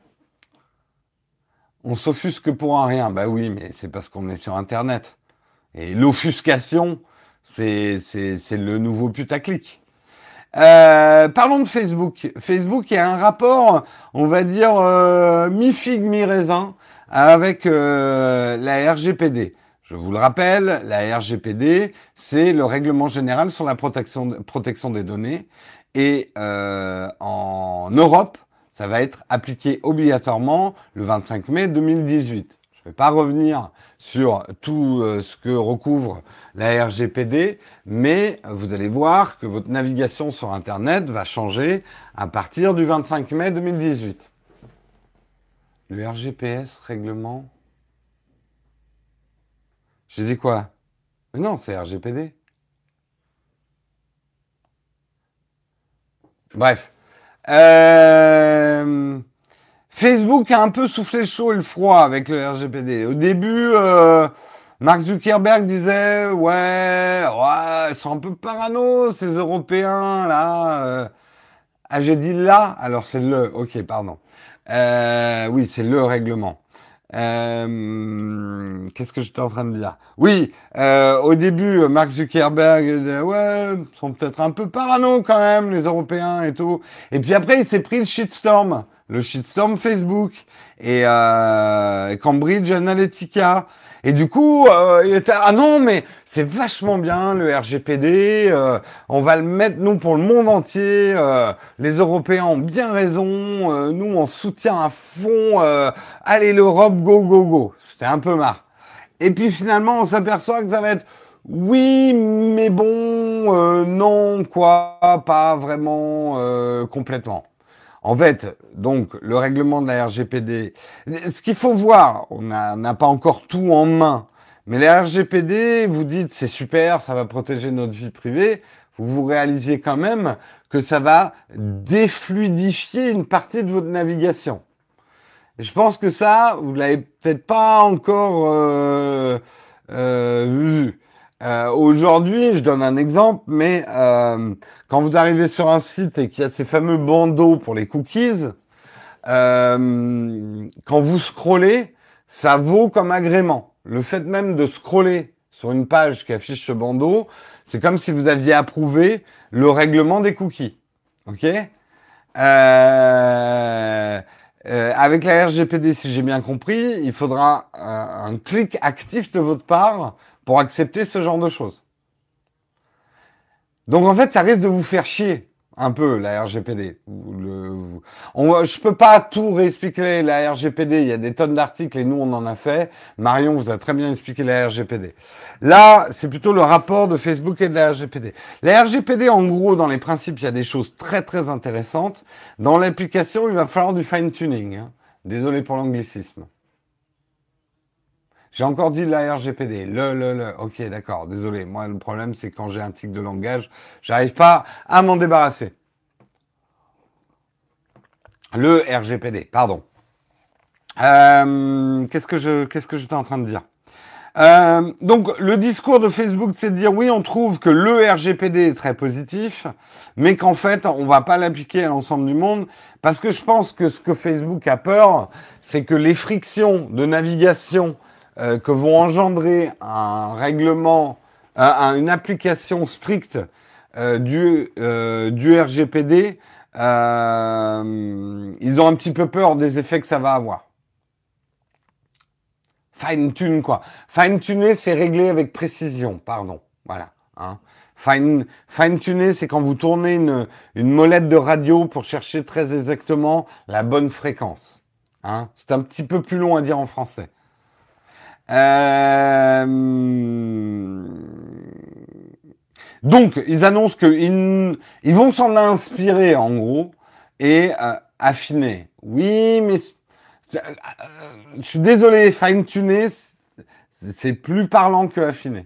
Speaker 1: On s'offusque pour un rien. Bah oui, mais c'est parce qu'on est sur Internet. Et l'offuscation, c'est, c'est, c'est le nouveau putaclic. Euh, parlons de Facebook. Facebook, il y a un rapport, on va dire, euh, mi-figue, mi-raisin avec euh, la R G P D. Je vous le rappelle, la R G P D, c'est le règlement général sur la protection, protection des données. Et euh, en Europe, ça va être appliqué obligatoirement le vingt-cinq mai deux mille dix-huit. Je ne vais pas revenir sur tout euh, ce que recouvre la R G P D, mais vous allez voir que votre navigation sur Internet va changer à partir du vingt-cinq mai deux mille dix-huit. Le R G P S, règlement... J'ai dit quoi? Mais non, c'est R G P D. Bref. Euh... Facebook a un peu soufflé le chaud et le froid avec le R G P D. Au début, euh, Mark Zuckerberg disait ouais, ouais, ils sont un peu parano ces Européens là. Euh. Ah, j'ai dit là, alors c'est le. Ok, pardon. Euh, oui, c'est le règlement. Euh, qu'est-ce que j'étais en train de dire? Oui, euh, au début, Mark Zuckerberg disait ouais, ils sont peut-être un peu parano quand même les Européens et tout. Et puis après, il s'est pris le shitstorm le shitstorm Facebook et euh, Cambridge Analytica. Et du coup, euh, il était ah non mais c'est vachement bien le R G P D. Euh, on va le mettre nous pour le monde entier. Euh, les Européens ont bien raison. Euh, nous on soutient à fond. Euh, allez l'Europe go go go. C'était un peu marre. Et puis finalement on s'aperçoit que ça va être oui mais bon euh, non quoi pas vraiment euh, complètement. En fait, donc, le règlement de la R G P D, ce qu'il faut voir, on n'a pas encore tout en main, mais la R G P D, vous dites c'est super, ça va protéger notre vie privée. faut que vous réalisiez quand même que ça va défluidifier une partie de votre navigation. Et je pense que ça, vous l'avez peut-être pas encore euh, euh, vu. Euh, aujourd'hui, je donne un exemple, mais euh, quand vous arrivez sur un site et qu'il y a ces fameux bandeaux pour les cookies, euh, quand vous scrollez, ça vaut comme agrément. Le fait même de scroller sur une page qui affiche ce bandeau, c'est comme si vous aviez approuvé le règlement des cookies. Ok? Euh, euh, avec la R G P D, si j'ai bien compris, il faudra un, un clic actif de votre part pour accepter ce genre de choses. Donc en fait, ça risque de vous faire chier un peu la R G P D. Vous, le, vous... On, je peux pas tout réexpliquer la R G P D. Il y a des tonnes d'articles et nous on en a fait. Marion vous a très bien expliqué la R G P D. Là, c'est plutôt le rapport de Facebook et de la R G P D. La R G P D, en gros, dans les principes, il y a des choses très très intéressantes. Dans l'application, il va falloir du fine tuning. Hein. Désolé pour l'anglicisme. J'ai encore dit la R G P D. Le, le, le. Ok, d'accord. Désolé. Moi, le problème, c'est que quand j'ai un tic de langage, j'arrive pas à m'en débarrasser. Le R G P D, pardon. Euh, qu'est-ce que je, qu'est-ce que j'étais en train de dire? Euh, donc, le discours de Facebook, c'est de dire oui, on trouve que le R G P D est très positif, mais qu'en fait, on va pas l'appliquer à l'ensemble du monde, parce que je pense que ce que Facebook a peur, c'est que les frictions de navigation euh, que vont engendrer un règlement, euh, une application stricte euh, du, euh, du R G P D, euh, ils ont un petit peu peur des effets que ça va avoir. Fine-tune, quoi. Fine-tuner, c'est régler avec précision, pardon. Voilà. Hein. Fine, fine-tuner, c'est quand vous tournez une, une molette de radio pour chercher très exactement la bonne fréquence. Hein. C'est un petit peu plus long à dire en français. Euh... Donc, ils annoncent qu'ils ils vont s'en inspirer, en gros, et euh, affiner. Oui, mais... Euh, je suis désolé, fine-tuner, c'est plus parlant que affiner.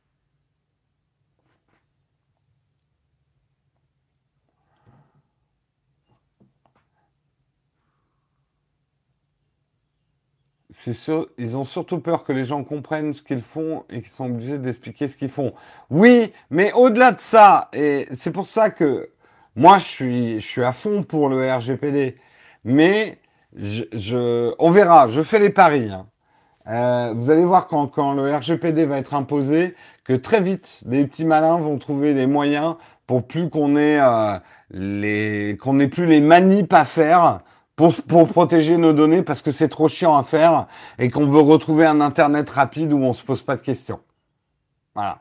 Speaker 1: C'est sûr, ils ont surtout peur que les gens comprennent ce qu'ils font et qu'ils sont obligés d'expliquer ce qu'ils font. Oui, mais au-delà de ça, et c'est pour ça que moi je suis, je suis à fond pour le R G P D, mais je, je, on verra, je fais les paris. Hein. Euh, vous allez voir quand, quand le R G P D va être imposé, que très vite, les petits malins vont trouver des moyens pour plus qu'on ait euh, les, qu'on ait plus les manips à faire pour, pour protéger nos données parce que c'est trop chiant à faire et qu'on veut retrouver un Internet rapide où on se pose pas de questions. Voilà.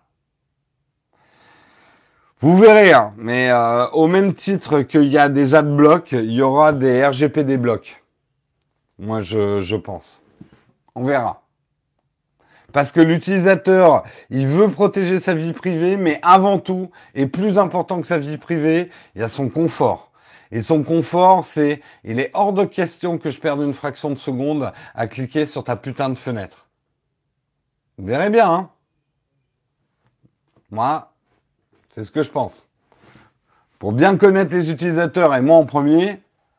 Speaker 1: Vous verrez, hein, mais euh, au même titre qu'il y a des adblocks, il y aura des R G P D blocs. Moi, je, je pense. On verra. Parce que l'utilisateur, il veut protéger sa vie privée, mais avant tout, et plus important que sa vie privée, il y a son confort. Et son confort, c'est, il est hors de question que je perde une fraction de seconde à cliquer sur ta putain de fenêtre. Vous verrez bien, hein. Moi, c'est ce que je pense. Pour bien connaître les utilisateurs, et moi en premier,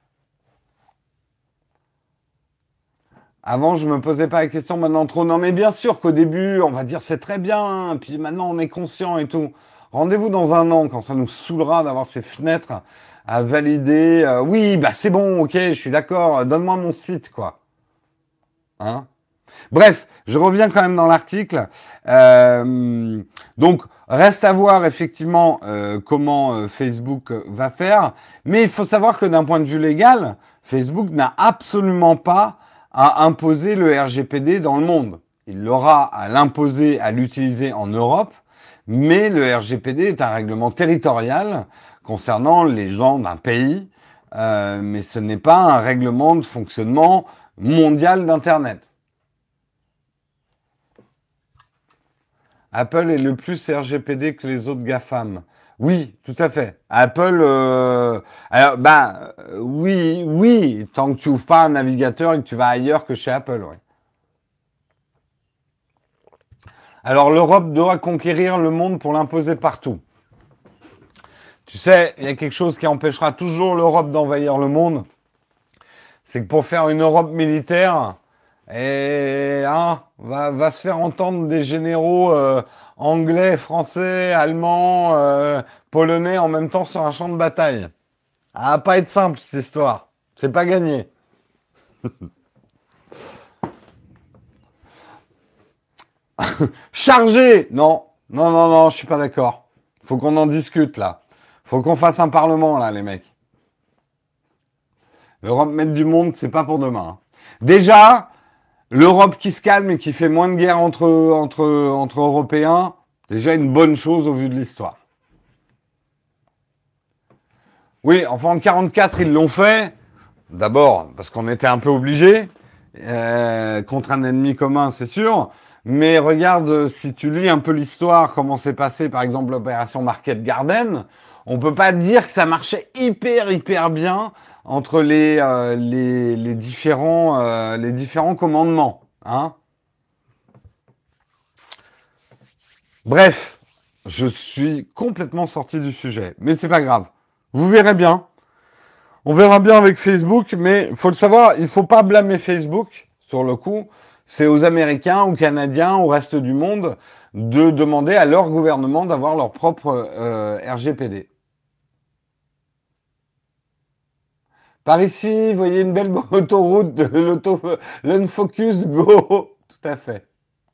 Speaker 1: avant, je me posais pas la question, maintenant trop. Non, mais bien sûr qu'au début, on va dire c'est très bien, puis maintenant on est conscient et tout. Rendez-vous dans un an quand ça nous saoulera d'avoir ces fenêtres à valider. Euh, oui, bah c'est bon, ok, je suis d'accord, donne-moi mon site, quoi. Hein? Bref, je reviens quand même dans l'article. Euh, donc, reste à voir effectivement euh, comment euh, Facebook va faire, mais il faut savoir que d'un point de vue légal, Facebook n'a absolument pas à imposer le R G P D dans le monde. Il aura à l'imposer, à l'utiliser en Europe, mais le R G P D est un règlement territorial concernant les gens d'un pays, euh, mais ce n'est pas un règlement de fonctionnement mondial d'Internet. Apple est le plus R G P D que les autres GAFAM. Oui, tout à fait. Apple, euh, alors, bah, euh, oui, oui, tant que tu ouvres pas un navigateur et que tu vas ailleurs que chez Apple, ouais. Alors, l'Europe doit conquérir le monde pour l'imposer partout. Tu sais, il y a quelque chose qui empêchera toujours l'Europe d'envahir le monde. C'est que pour faire une Europe militaire, et, hein, va, va se faire entendre des généraux euh, anglais, français, allemands, euh, polonais en même temps sur un champ de bataille. Ça va pas être simple cette histoire. C'est pas gagné. Chargé! Non, non, non, non, je suis pas d'accord. Faut qu'on en discute là. Faut qu'on fasse un parlement là, les mecs. L'Europe mettre du monde, c'est pas pour demain. Hein. Déjà, l'Europe qui se calme et qui fait moins de guerre entre, entre, entre Européens, déjà une bonne chose au vu de l'histoire. Oui, enfin en quarante-quatre, ils l'ont fait. D'abord, parce qu'on était un peu obligés, euh, contre un ennemi commun, c'est sûr. Mais regarde, si tu lis un peu l'histoire, comment s'est passé, par exemple, l'opération Market Garden, on peut pas dire que ça marchait hyper, hyper bien entre les, euh, les, les, différents, euh, les différents commandements. Hein. Bref, je suis complètement sorti du sujet, mais c'est pas grave. Vous verrez bien. On verra bien avec Facebook, mais il faut le savoir, il faut pas blâmer Facebook, sur le coup. C'est aux Américains, aux Canadiens, au reste du monde de demander à leur gouvernement d'avoir leur propre euh, R G P D. Par ici, vous voyez une belle autoroute de l'auto, l'Unfocus Go. Tout à fait.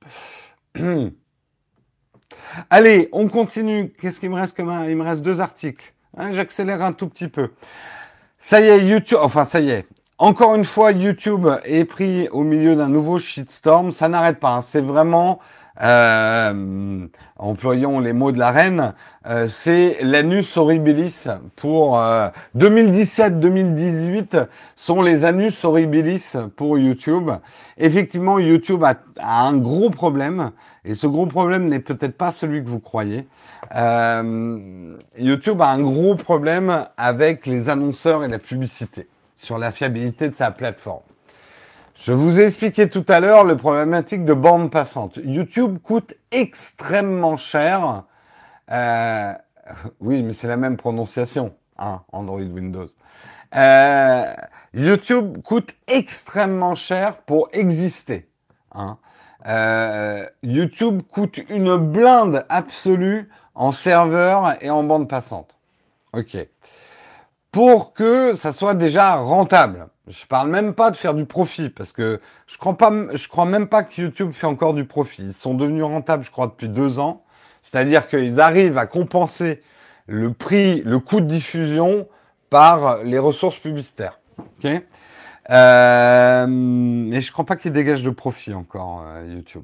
Speaker 1: Allez, on continue. Qu'est-ce qu'il me reste comme un... Il me reste deux articles. Hein, j'accélère un tout petit peu. Ça y est, YouTube, enfin ça y est. Encore une fois, YouTube est pris au milieu d'un nouveau shitstorm. Ça n'arrête pas. Hein. C'est vraiment, euh, employons les mots de la reine, euh, c'est l'anus horribilis pour euh, deux mille dix-sept deux mille dix-huit sont les anus horribilis pour YouTube. Effectivement, YouTube a, a un gros problème. Et ce gros problème n'est peut-être pas celui que vous croyez. Euh, YouTube a un gros problème avec les annonceurs et la publicité sur la fiabilité de sa plateforme. Je vous ai expliqué tout à l'heure le problématique de bande passante. YouTube coûte extrêmement cher. Euh, oui, mais c'est la même prononciation, hein, Android Windows. Euh, YouTube coûte extrêmement cher pour exister. Hein. Euh, YouTube coûte une blinde absolue en serveur et en bande passante. Ok. Pour que ça soit déjà rentable. Je parle même pas de faire du profit parce que je crois pas, je crois même pas que YouTube fait encore du profit. Ils sont devenus rentables, je crois, depuis deux ans. C'est-à-dire qu'ils arrivent à compenser le prix, le coût de diffusion par les ressources publicitaires. Ok. Euh, mais je crois pas qu'il dégage de profit encore, euh, YouTube.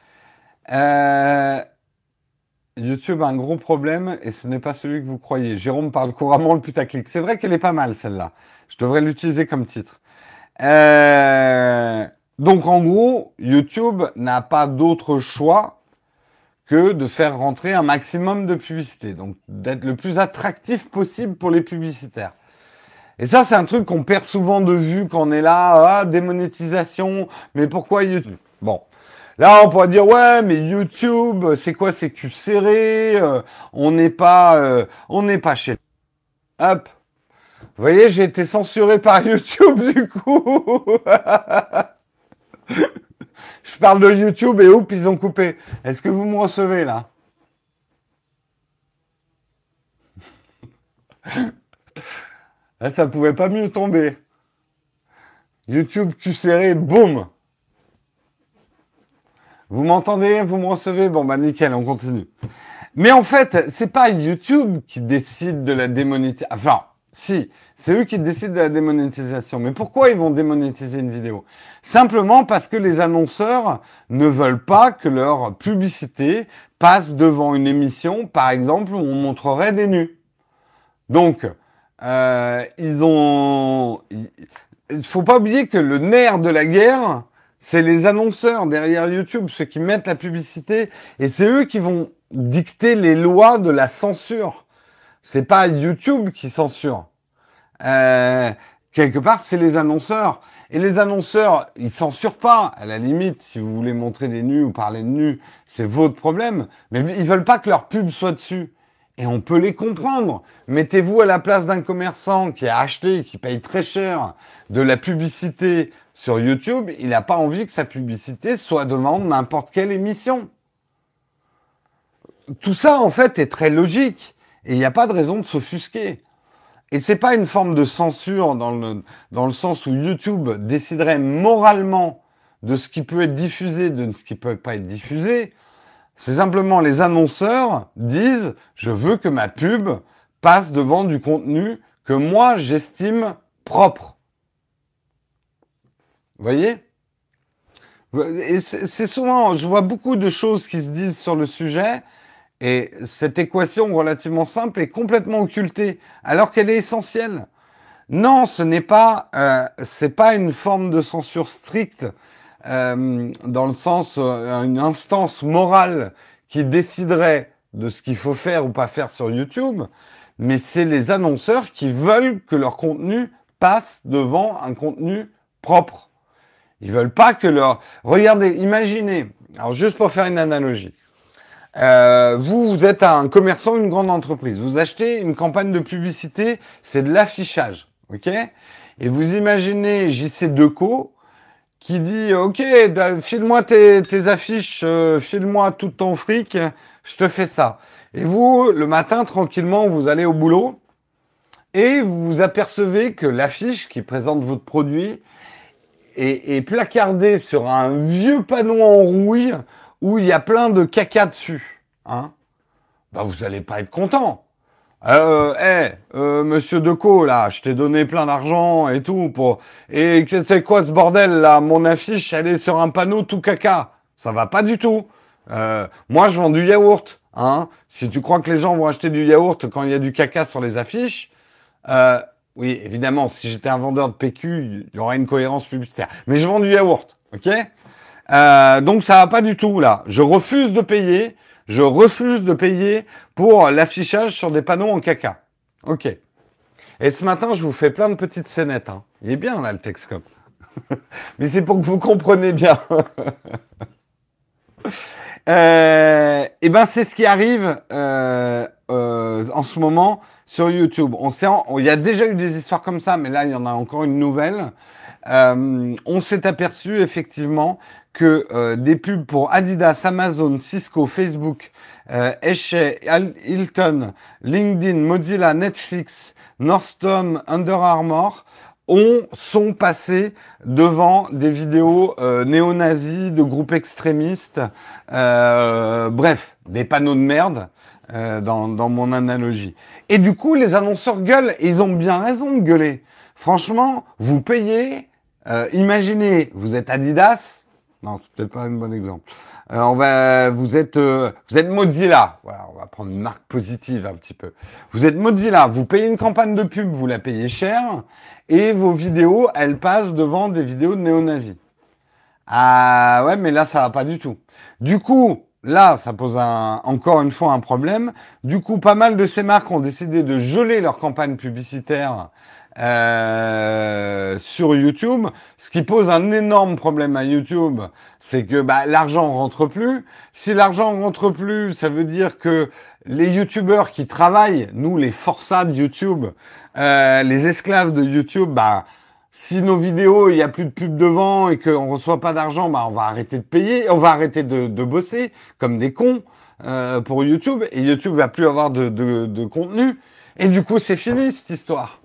Speaker 1: Euh, YouTube a un gros problème et ce n'est pas celui que vous croyez. Jérôme parle couramment le putaclic. C'est vrai qu'elle est pas mal celle-là. Je devrais l'utiliser comme titre. Euh, donc en gros, YouTube n'a pas d'autre choix que de faire rentrer un maximum de publicité. Donc d'être le plus attractif possible pour les publicitaires. Et ça, c'est un truc qu'on perd souvent de vue quand on est là, ah, démonétisation, mais pourquoi YouTube? Bon. Là, on pourrait dire, ouais, mais YouTube, c'est quoi? C'est cul serré, euh, on n'est pas, euh, on n'est pas chez... Hop. Vous voyez, j'ai été censuré par YouTube, du coup. Je parle de YouTube et oups, ils ont coupé. Est-ce que vous me recevez, là? Là, ça pouvait pas mieux tomber. YouTube cul serré, boum. Vous m'entendez? Vous me recevez? Bon, bah nickel, on continue. Mais en fait, c'est pas YouTube qui décide de la démonétisation. Enfin, si, c'est eux qui décident de la démonétisation. Mais pourquoi ils vont démonétiser une vidéo? Simplement parce que les annonceurs ne veulent pas que leur publicité passe devant une émission, par exemple, où on montrerait des nus. Donc, euh, ils ont... Il faut pas oublier que le nerf de la guerre, c'est les annonceurs derrière YouTube, ceux qui mettent la publicité, et c'est eux qui vont dicter les lois de la censure. C'est pas YouTube qui censure. Euh, quelque part, c'est les annonceurs. Et les annonceurs, ils censurent pas. À la limite, si vous voulez montrer des nus ou parler de nus, c'est votre problème. Mais ils veulent pas que leur pub soit dessus. Et on peut les comprendre. Mettez-vous à la place d'un commerçant qui a acheté, qui paye très cher de la publicité sur YouTube. Il n'a pas envie que sa publicité soit devant n'importe quelle émission. Tout ça, en fait, est très logique. Et il n'y a pas de raison de s'offusquer. Et c'est pas une forme de censure dans le, dans le sens où YouTube déciderait moralement de ce qui peut être diffusé, de ce qui peut pas être diffusé. C'est simplement les annonceurs disent « Je veux que ma pub passe devant du contenu que moi j'estime propre. » Vous voyez ? Et c'est souvent, je vois beaucoup de choses qui se disent sur le sujet, et cette équation relativement simple est complètement occultée, alors qu'elle est essentielle. Non, ce n'est pas, euh, c'est pas une forme de censure stricte, euh, dans le sens, euh, une instance morale qui déciderait de ce qu'il faut faire ou pas faire sur YouTube, mais c'est les annonceurs qui veulent que leur contenu passe devant un contenu propre. Ils veulent pas que leur... Regardez, imaginez, alors juste pour faire une analogie, euh, vous, vous êtes un commerçant, une grande entreprise, vous achetez une campagne de publicité, c'est de l'affichage, ok ? Et vous imaginez J C Decaux qui dit « Ok, file-moi tes, tes affiches, euh, file-moi tout ton fric, je te fais ça. » Et vous, le matin, tranquillement, vous allez au boulot et vous vous apercevez que l'affiche qui présente votre produit est, est placardée sur un vieux panneau en rouille où il y a plein de caca dessus. Hein, bah, vous allez pas être content. Euh, hey, euh, monsieur Decaux, là, je t'ai donné plein d'argent et tout pour... Et c'est quoi ce bordel, là? Mon affiche, elle est sur un panneau tout caca. Ça va pas du tout. Euh, moi, je vends du yaourt, hein. Si tu crois que les gens vont acheter du yaourt quand il y a du caca sur les affiches, euh, oui, évidemment, si j'étais un vendeur de P Q, il y aurait une cohérence publicitaire. Mais je vends du yaourt, ok? Euh, donc ça va pas du tout, là. Je refuse de payer... Je refuse de payer pour l'affichage sur des panneaux en caca. Ok. Et ce matin, je vous fais plein de petites scénettes. Hein. Il est bien, là, le Texcope. Mais c'est pour que vous compreniez bien. euh, et ben, c'est ce qui arrive euh, euh, en ce moment sur YouTube. On sait, il y a déjà eu des histoires comme ça, mais là, il y en a encore une nouvelle. Euh, on s'est aperçu, effectivement, que euh, des pubs pour Adidas, Amazon, Cisco, Facebook, euh, Eshay, Hilton, LinkedIn, Mozilla, Netflix, Nordstrom, Under Armour ont, sont passés devant des vidéos euh, néo-nazis, de groupes extrémistes, euh, bref, des panneaux de merde euh, dans, dans mon analogie. Et du coup, les annonceurs gueulent, et ils ont bien raison de gueuler. Franchement, vous payez, euh, imaginez, vous êtes Adidas, non, c'est peut-être pas un bon exemple. Euh, on va, vous êtes, euh, vous êtes Mozilla. Voilà, on va prendre une marque positive un petit peu. Vous êtes Mozilla. Vous payez une campagne de pub, vous la payez cher, et vos vidéos, elles passent devant des vidéos de néo-nazis. Ah ouais, mais là, ça va pas du tout. Du coup, là, ça pose un, encore une fois un problème. Du coup, pas mal de ces marques ont décidé de geler leur campagne publicitaire Euh, sur YouTube, ce qui pose un énorme problème à YouTube, c'est que bah, l'argent rentre plus. Si l'argent rentre plus, ça veut dire que les YouTubeurs qui travaillent, nous les forçats de YouTube, euh, les esclaves de YouTube, bah si nos vidéos, il n'y a plus de pub devant et qu'on reçoit pas d'argent, bah on va arrêter de payer, on va arrêter de, de bosser comme des cons euh, pour YouTube, et YouTube va plus avoir de, de, de contenu, et du coup c'est fini cette histoire.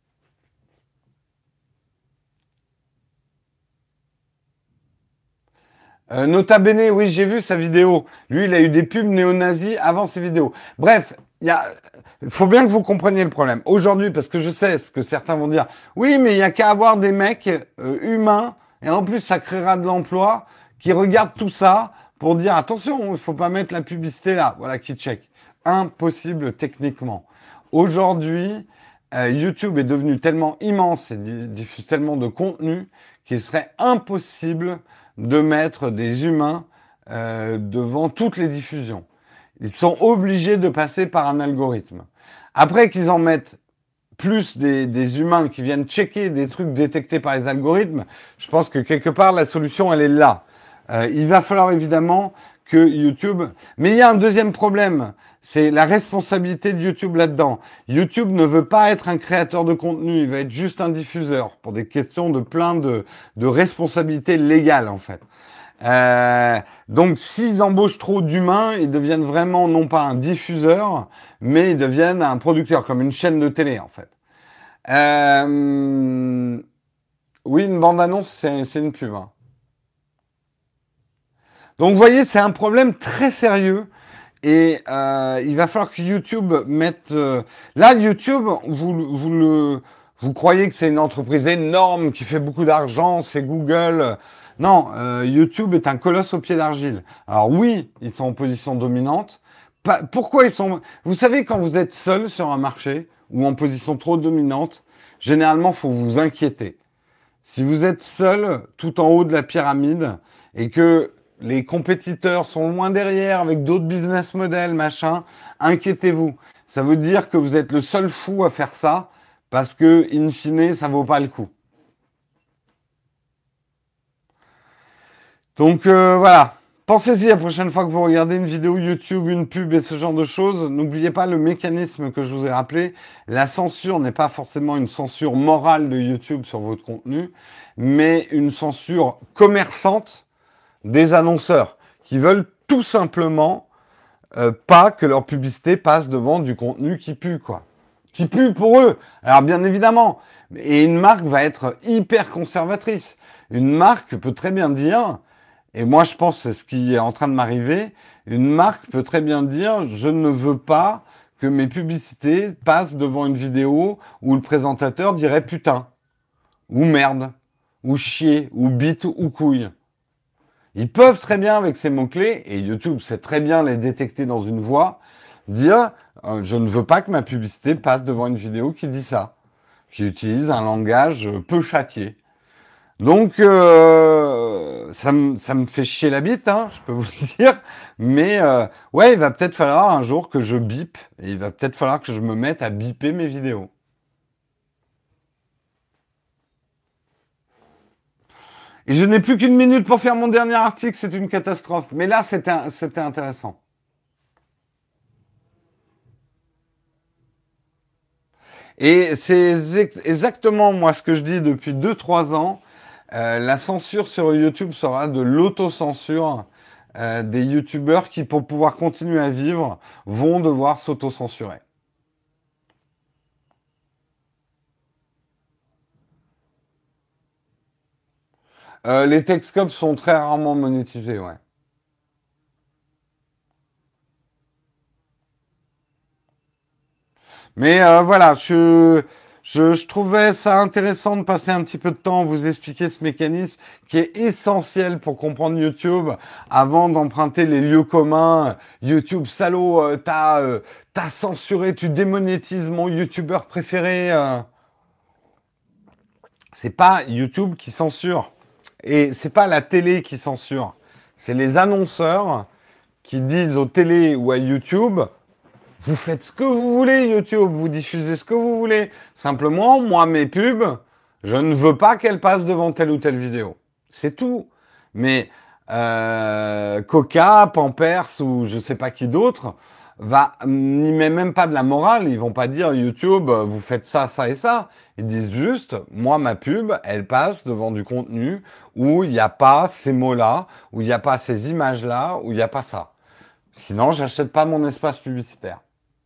Speaker 1: Euh, Nota Bene, oui, j'ai vu sa vidéo. Lui, il a eu des pubs néo-nazis avant ses vidéos. Bref, il y a, faut bien que vous compreniez le problème. Aujourd'hui, parce que je sais ce que certains vont dire. Oui, mais il y a qu'à avoir des mecs euh, humains, et en plus, ça créera de l'emploi, qui regardent tout ça pour dire attention, il faut pas mettre la publicité là. Voilà, qui check. Impossible techniquement. Aujourd'hui, euh, YouTube est devenu tellement immense et diffuse tellement de contenu qu'il serait impossible de mettre des humains euh, devant toutes les diffusions. Ils sont obligés de passer par un algorithme. Après qu'ils en mettent plus des, des humains qui viennent checker des trucs détectés par les algorithmes, je pense que quelque part la solution elle est là. Euh, il va falloir évidemment que YouTube... Mais il y a un deuxième problème, C'est la responsabilité de YouTube là-dedans. YouTube ne veut pas être un créateur de contenu, il va être juste un diffuseur pour des questions de plein de, de responsabilités légales en fait. Euh, donc s'ils embauchent trop d'humains, ils deviennent vraiment non pas un diffuseur, mais ils deviennent un producteur, comme une chaîne de télé en fait. Euh, oui, une bande-annonce, c'est, c'est une pub. Hein. Donc vous voyez, c'est un problème très sérieux. Et euh, il va falloir que YouTube mette... euh, Là, YouTube, vous, vous, le... vous croyez que c'est une entreprise énorme qui fait beaucoup d'argent, c'est Google. Non, euh, YouTube est un colosse au pied d'argile. Alors oui, ils sont en position dominante. Pas... Pourquoi ils sont... Vous savez, quand vous êtes seul sur un marché ou en position trop dominante, généralement, il faut vous inquiéter. Si vous êtes seul, tout en haut de la pyramide, et que les compétiteurs sont loin derrière avec d'autres business models, machin, inquiétez-vous. Ça veut dire que vous êtes le seul fou à faire ça, parce que, in fine, ça vaut pas le coup. Donc euh, voilà. Pensez-y la prochaine fois que vous regardez une vidéo YouTube, une pub et ce genre de choses. N'oubliez pas le mécanisme que je vous ai rappelé. La censure n'est pas forcément une censure morale de YouTube sur votre contenu, mais une censure commerçante des annonceurs qui veulent tout simplement euh, pas que leur publicité passe devant du contenu qui pue, quoi. Qui pue pour eux. Alors bien évidemment. Et une marque va être hyper conservatrice. Une marque peut très bien dire... Et moi, je pense que c'est ce qui est en train de m'arriver. Une marque peut très bien dire, je ne veux pas que mes publicités passent devant une vidéo où le présentateur dirait putain, ou merde, ou chier, ou bite, ou couille. Ils peuvent très bien, avec ces mots-clés, et YouTube sait très bien les détecter dans une voix, dire, euh, je ne veux pas que ma publicité passe devant une vidéo qui dit ça, qui utilise un langage peu châtié. Donc, euh, ça, me, ça me fait chier la bite, hein, je peux vous le dire. Mais euh, ouais, il va peut-être falloir un jour que je bip. Et il va peut-être falloir que je me mette à biper mes vidéos. Et je n'ai plus qu'une minute pour faire mon dernier article, c'est une catastrophe. Mais là, c'était, c'était intéressant. Et c'est exactement moi ce que je dis depuis deux trois ans. Euh, la censure sur YouTube sera de l'autocensure euh, des YouTubeurs qui, pour pouvoir continuer à vivre, vont devoir s'autocensurer. Euh, les Texcopes sont très rarement monétisés, ouais. Mais euh, voilà, je, je, je trouvais ça intéressant de passer un petit peu de temps à vous expliquer ce mécanisme qui est essentiel pour comprendre YouTube avant d'emprunter les lieux communs. YouTube, salaud, euh, t'as euh, t'as censuré, tu démonétises mon YouTubeur préféré. Euh. C'est pas YouTube qui censure. Et c'est pas la télé qui censure. C'est les annonceurs qui disent aux télé ou à YouTube, vous faites ce que vous voulez, YouTube, vous diffusez ce que vous voulez. Simplement, moi, mes pubs, je ne veux pas qu'elles passent devant telle ou telle vidéo. C'est tout. Mais euh, Coca, Pampers ou je sais pas qui d'autre va n'y met même pas de la morale. Ils vont pas dire YouTube, vous faites ça, ça et ça. Ils disent juste, moi, ma pub, elle passe devant du contenu où il n'y a pas ces mots-là, où il n'y a pas ces images-là, où il n'y a pas ça. Sinon, j'achète pas mon espace publicitaire.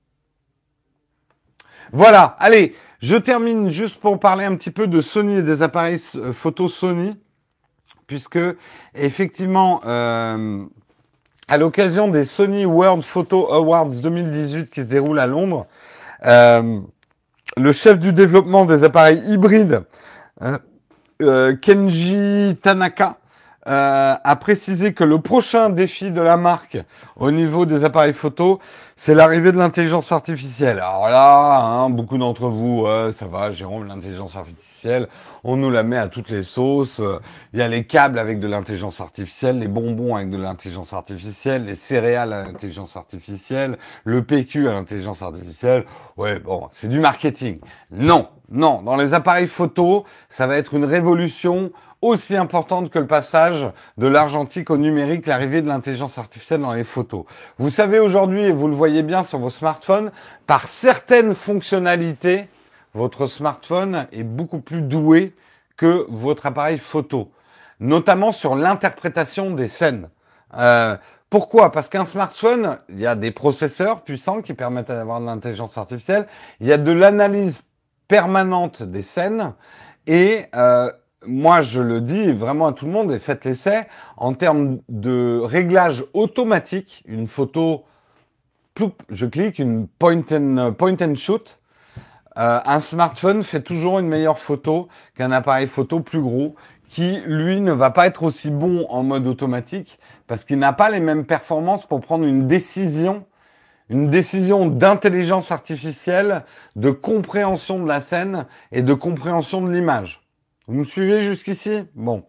Speaker 1: Voilà, allez, je termine juste pour parler un petit peu de Sony et des appareils photo Sony, puisque effectivement, euh, à l'occasion des Sony World Photo Awards deux mille dix-huit qui se déroulent à Londres, euh, le chef du développement des appareils hybrides, euh, euh, Kenji Tanaka, euh, a précisé que le prochain défi de la marque au niveau des appareils photo, c'est l'arrivée de l'intelligence artificielle. Alors là, hein, beaucoup d'entre vous, ouais, ça va, Jérôme, l'intelligence artificielle, on nous la met à toutes les sauces. Il y a les câbles avec de l'intelligence artificielle, les bonbons avec de l'intelligence artificielle, les céréales à l'intelligence artificielle, le P Q à l'intelligence artificielle. Ouais, bon, c'est du marketing. Non, non, dans les appareils photo, ça va être une révolution aussi importante que le passage de l'argentique au numérique, l'arrivée de l'intelligence artificielle dans les photos. Vous savez aujourd'hui, et vous le voyez bien sur vos smartphones, par certaines fonctionnalités, votre smartphone est beaucoup plus doué que votre appareil photo, notamment sur l'interprétation des scènes. Euh, pourquoi? Parce qu'un smartphone, il y a des processeurs puissants qui permettent d'avoir de l'intelligence artificielle, il y a de l'analyse permanente des scènes, et euh, moi je le dis vraiment à tout le monde, et faites l'essai, en termes de réglage automatique, une photo, ploup, je clique, une point and, point and shoot, euh, un smartphone fait toujours une meilleure photo qu'un appareil photo plus gros, qui, lui, ne va pas être aussi bon en mode automatique, parce qu'il n'a pas les mêmes performances pour prendre une décision, une décision d'intelligence artificielle, de compréhension de la scène et de compréhension de l'image. Vous me suivez jusqu'ici? Bon.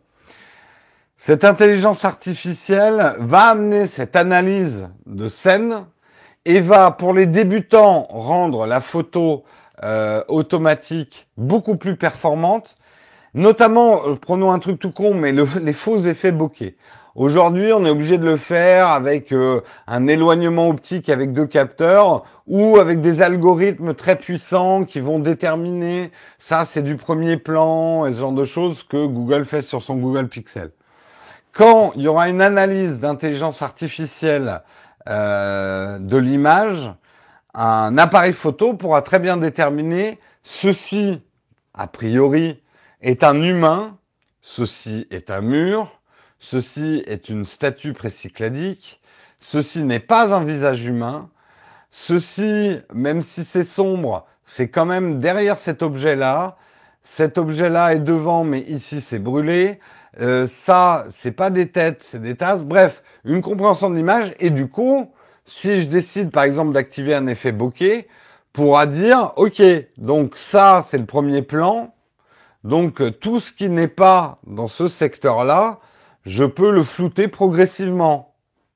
Speaker 1: Cette intelligence artificielle va amener cette analyse de scène et va, pour les débutants, rendre la photo euh, automatique beaucoup plus performante. Notamment, euh, prenons un truc tout con, mais le, les faux effets bokeh. Aujourd'hui, on est obligé de le faire avec euh, un éloignement optique avec deux capteurs ou avec des algorithmes très puissants qui vont déterminer ça, c'est du premier plan et ce genre de choses que Google fait sur son Google Pixel. Quand il y aura une analyse d'intelligence artificielle euh, de l'image, un appareil photo pourra très bien déterminer ceci, a priori, est un humain, ceci est un mur, ceci est une statue précycladique, ceci n'est pas un visage humain, ceci, même si c'est sombre, c'est quand même derrière cet objet-là, cet objet-là est devant, mais ici c'est brûlé, euh, ça, c'est pas des têtes, c'est des tasses, bref, une compréhension de l'image, et du coup, si je décide par exemple d'activer un effet bokeh, pourra dire, ok, donc ça c'est le premier plan, donc tout ce qui n'est pas dans ce secteur-là, je peux le flouter progressivement.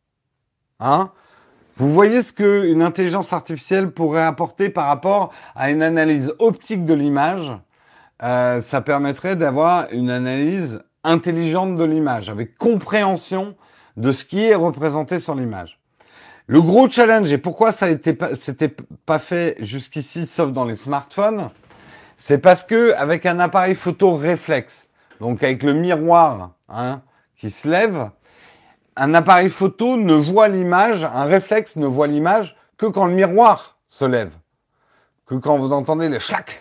Speaker 1: Hein? Vous voyez ce qu'une intelligence artificielle pourrait apporter par rapport à une analyse optique de l'image. Euh, ça permettrait d'avoir une analyse intelligente de l'image, avec compréhension de ce qui est représenté sur l'image. Le gros challenge, et pourquoi ça n'était pas, c'était pas fait jusqu'ici, sauf dans les smartphones, c'est parce que avec un appareil photo réflexe, donc avec le miroir hein, qui se lève, un appareil photo ne voit l'image, un réflexe ne voit l'image que quand le miroir se lève, que quand vous entendez le schlac.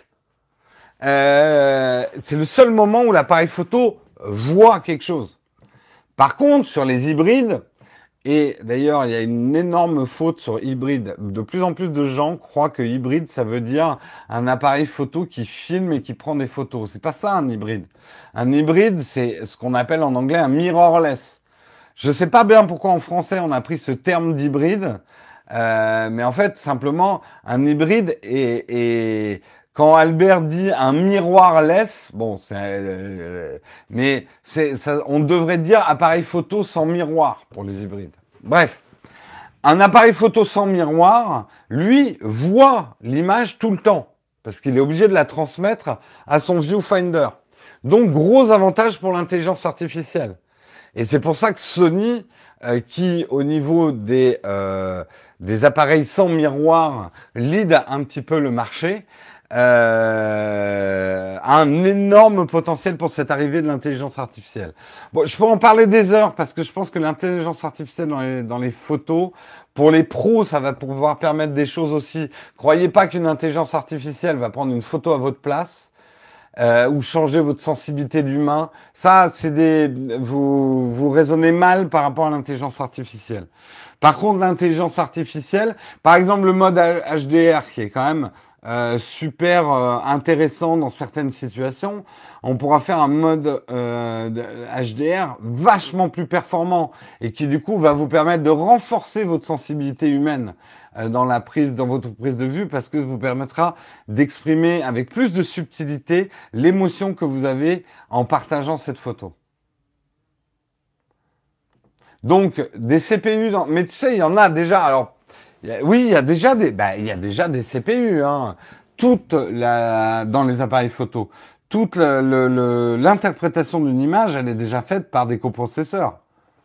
Speaker 1: Euh, c'est le seul moment où l'appareil photo voit quelque chose. Par contre, sur les hybrides, et d'ailleurs, il y a une énorme faute sur hybride. De plus en plus de gens croient que hybride, ça veut dire un appareil photo qui filme et qui prend des photos. C'est pas ça, un hybride. Un hybride, c'est ce qu'on appelle en anglais un mirrorless. Je sais pas bien pourquoi en français on a pris ce terme d'hybride, euh, mais en fait, simplement, un hybride est, est quand Albert dit un miroirless, bon, c'est, euh, mais c'est, ça, on devrait dire appareil photo sans miroir pour les hybrides. Bref, un appareil photo sans miroir, lui, voit l'image tout le temps, parce qu'il est obligé de la transmettre à son viewfinder. Donc, gros avantage pour l'intelligence artificielle. Et c'est pour ça que Sony, euh, qui au niveau des, euh, des appareils sans miroir, lead un petit peu le marché, euh, a un énorme potentiel pour cette arrivée de l'intelligence artificielle. Bon, je peux en parler des heures parce que je pense que l'intelligence artificielle dans les, dans les photos, pour les pros, ça va pouvoir permettre des choses aussi. Croyez pas qu'une intelligence artificielle va prendre une photo à votre place. Euh, ou changer votre sensibilité d'humain. Ça, c'est des, vous, vous raisonnez mal par rapport à l'intelligence artificielle. Par contre, l'intelligence artificielle, par exemple, le mode H D R qui est quand même euh, super euh, intéressant dans certaines situations, on pourra faire un mode euh, de H D R vachement plus performant et qui du coup va vous permettre de renforcer votre sensibilité humaine euh, dans la prise, dans votre prise de vue, parce que ça vous permettra d'exprimer avec plus de subtilité l'émotion que vous avez en partageant cette photo. Donc des C P U, dans... mais tu sais, il y en a déjà. Alors oui, il y a déjà des, bah, il y a déjà des C P U, hein, toute la... dans les appareils photo. toute le- le- le- l'interprétation d'une image, elle est déjà faite par des coprocesseurs.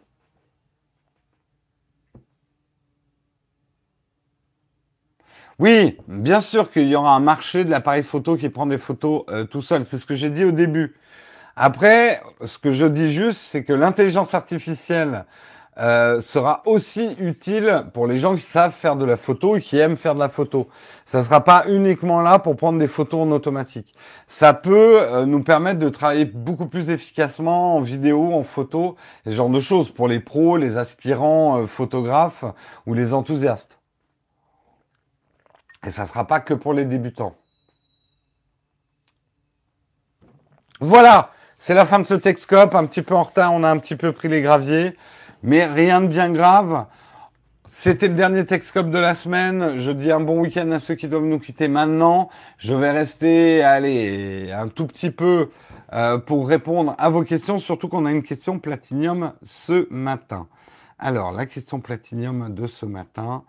Speaker 1: Oui, bien sûr qu'il y aura un marché de l'appareil photo qui prend des photos euh, tout seul. C'est ce que j'ai dit au début. Après, ce que je dis juste, c'est que l'intelligence artificielle euh, sera aussi utile pour les gens qui savent faire de la photo et qui aiment faire de la photo. Ça ne sera pas uniquement là pour prendre des photos en automatique. Ça peut euh, nous permettre de travailler beaucoup plus efficacement en vidéo, en photo, ce genre de choses pour les pros, les aspirants euh, photographes ou les enthousiastes. Et ça ne sera pas que pour les débutants. Voilà, c'est la fin de ce Texcope, un petit peu en retard, on a un petit peu pris les graviers, mais rien de bien grave. C'était le dernier Texcope de la semaine. Je dis un bon week-end à ceux qui doivent nous quitter maintenant. Je vais rester, allez, un tout petit peu euh, pour répondre à vos questions, surtout qu'on a une question Platinium ce matin. Alors, la question Platinium de ce matin,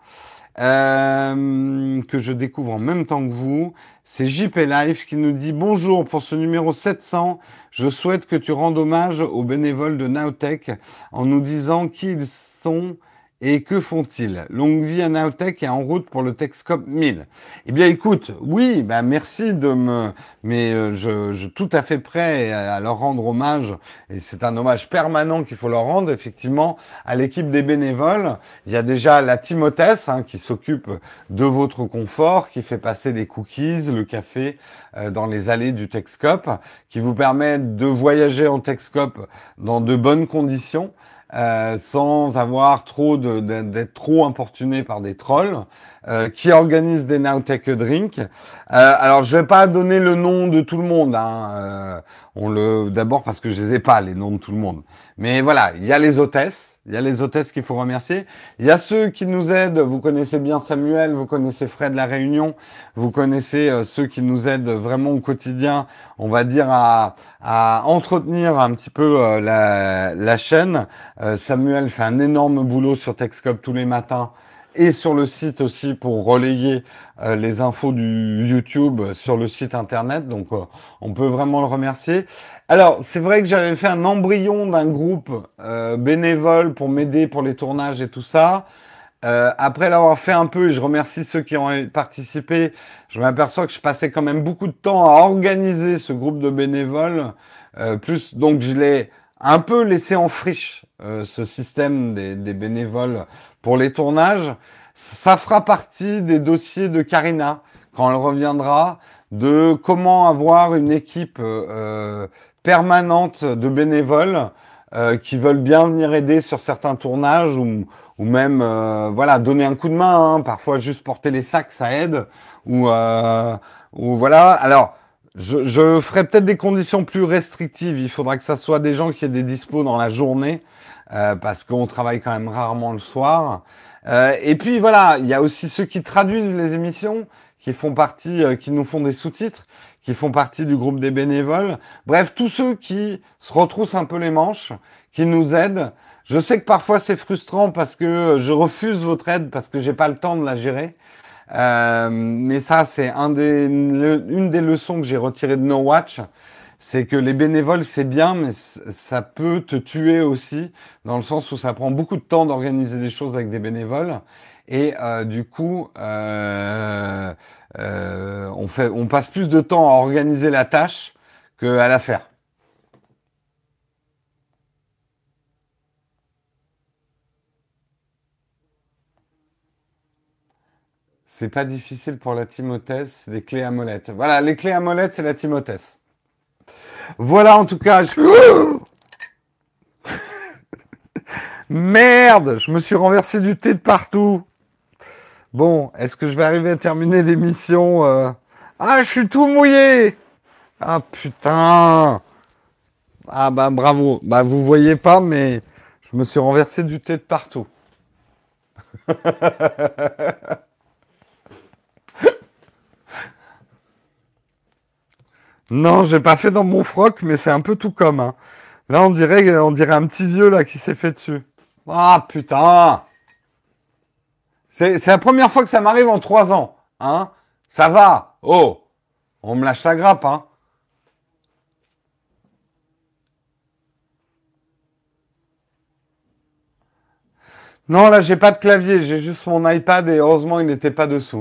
Speaker 1: euh, que je découvre en même temps que vous, c'est J P Life qui nous dit bonjour pour ce numéro sept cents. Je souhaite que tu rendes hommage aux bénévoles de Nowtech en nous disant qui ils sont et que font-ils. Longue vie à Nowtech et en route pour le Texcope mille. Eh bien, écoute, oui, bah merci de me, mais euh, je, je tout à fait prêt à, à leur rendre hommage. Et c'est un hommage permanent qu'il faut leur rendre, effectivement, à l'équipe des bénévoles. Il y a déjà la team hôtesse hein, qui s'occupe de votre confort, qui fait passer les cookies, le café euh, dans les allées du Texcope, qui vous permet de voyager en Texcope dans de bonnes conditions. Euh, sans avoir trop de, de- d'être trop importuné par des trolls, euh, qui organisent des Nowtech Drink. Euh, alors, je vais pas donner le nom de tout le monde. Hein, euh, on le d'abord parce que je les ai pas les noms de tout le monde. Mais voilà, il y a les hôtesses. Il y a les hôtesses qu'il faut remercier. Il y a ceux qui nous aident. Vous connaissez bien Samuel, vous connaissez Fred La Réunion, vous connaissez euh, ceux qui nous aident vraiment au quotidien, on va dire à, à entretenir un petit peu euh, la, la chaîne. Euh, Samuel fait un énorme boulot sur Texcope tous les matins et sur le site aussi pour relayer euh, les infos du YouTube sur le site internet. Donc euh, on peut vraiment le remercier. Alors c'est vrai que j'avais fait un embryon d'un groupe euh, bénévole pour m'aider pour les tournages et tout ça. Euh, après l'avoir fait un peu, et je remercie ceux qui ont participé, je m'aperçois que je passais quand même beaucoup de temps à organiser ce groupe de bénévoles. Euh, plus donc je l'ai un peu laissé en friche, euh, ce système des, des bénévoles pour les tournages. Ça fera partie des dossiers de Karina quand elle reviendra, de comment avoir une équipe euh, permanente de bénévoles euh, qui veulent bien venir aider sur certains tournages ou, ou même euh, voilà donner un coup de main. Hein. Parfois juste porter les sacs ça aide ou euh, ou voilà. Alors je, je ferai peut-être des conditions plus restrictives. Il faudra que ça soit des gens qui aient des dispos dans la journée euh, parce qu'on travaille quand même rarement le soir. Euh, et puis voilà, il y a aussi ceux qui traduisent les émissions, qui font partie, euh, qui nous font des sous-titres, qui font partie du groupe des bénévoles. Bref, tous ceux qui se retroussent un peu les manches, qui nous aident. Je sais que parfois c'est frustrant parce que je refuse votre aide parce que j'ai pas le temps de la gérer. Euh, mais ça, c'est un des, le- une des leçons que j'ai retirées de No Watch, c'est que les bénévoles, c'est bien, mais c- ça peut te tuer aussi, dans le sens où ça prend beaucoup de temps d'organiser des choses avec des bénévoles. Et euh, du coup, euh, euh, on fait, on passe plus de temps à organiser la tâche qu'à la faire. C'est pas difficile pour la Timothée, c'est des clés à molette. Voilà, les clés à molette, c'est la Timothée. Voilà, en tout cas, je- Merde, je me suis renversé du thé de partout. Bon, est-ce que je vais arriver à terminer l'émission euh Ah, je suis tout mouillé. Ah putain. Ah bah bravo. Bah vous voyez pas, mais je me suis renversé du thé de partout. Non, j'ai pas fait dans mon froc, mais c'est un peu tout comme. Hein. Là, on dirait, on dirait un petit vieux là qui s'est fait dessus. Ah putain. C'est c'est la première fois que ça m'arrive en trois ans. Hein. Ça va. Oh, on me lâche la grappe. Hein. Non, là, j'ai pas de clavier, j'ai juste mon iPad et heureusement, il n'était pas dessous.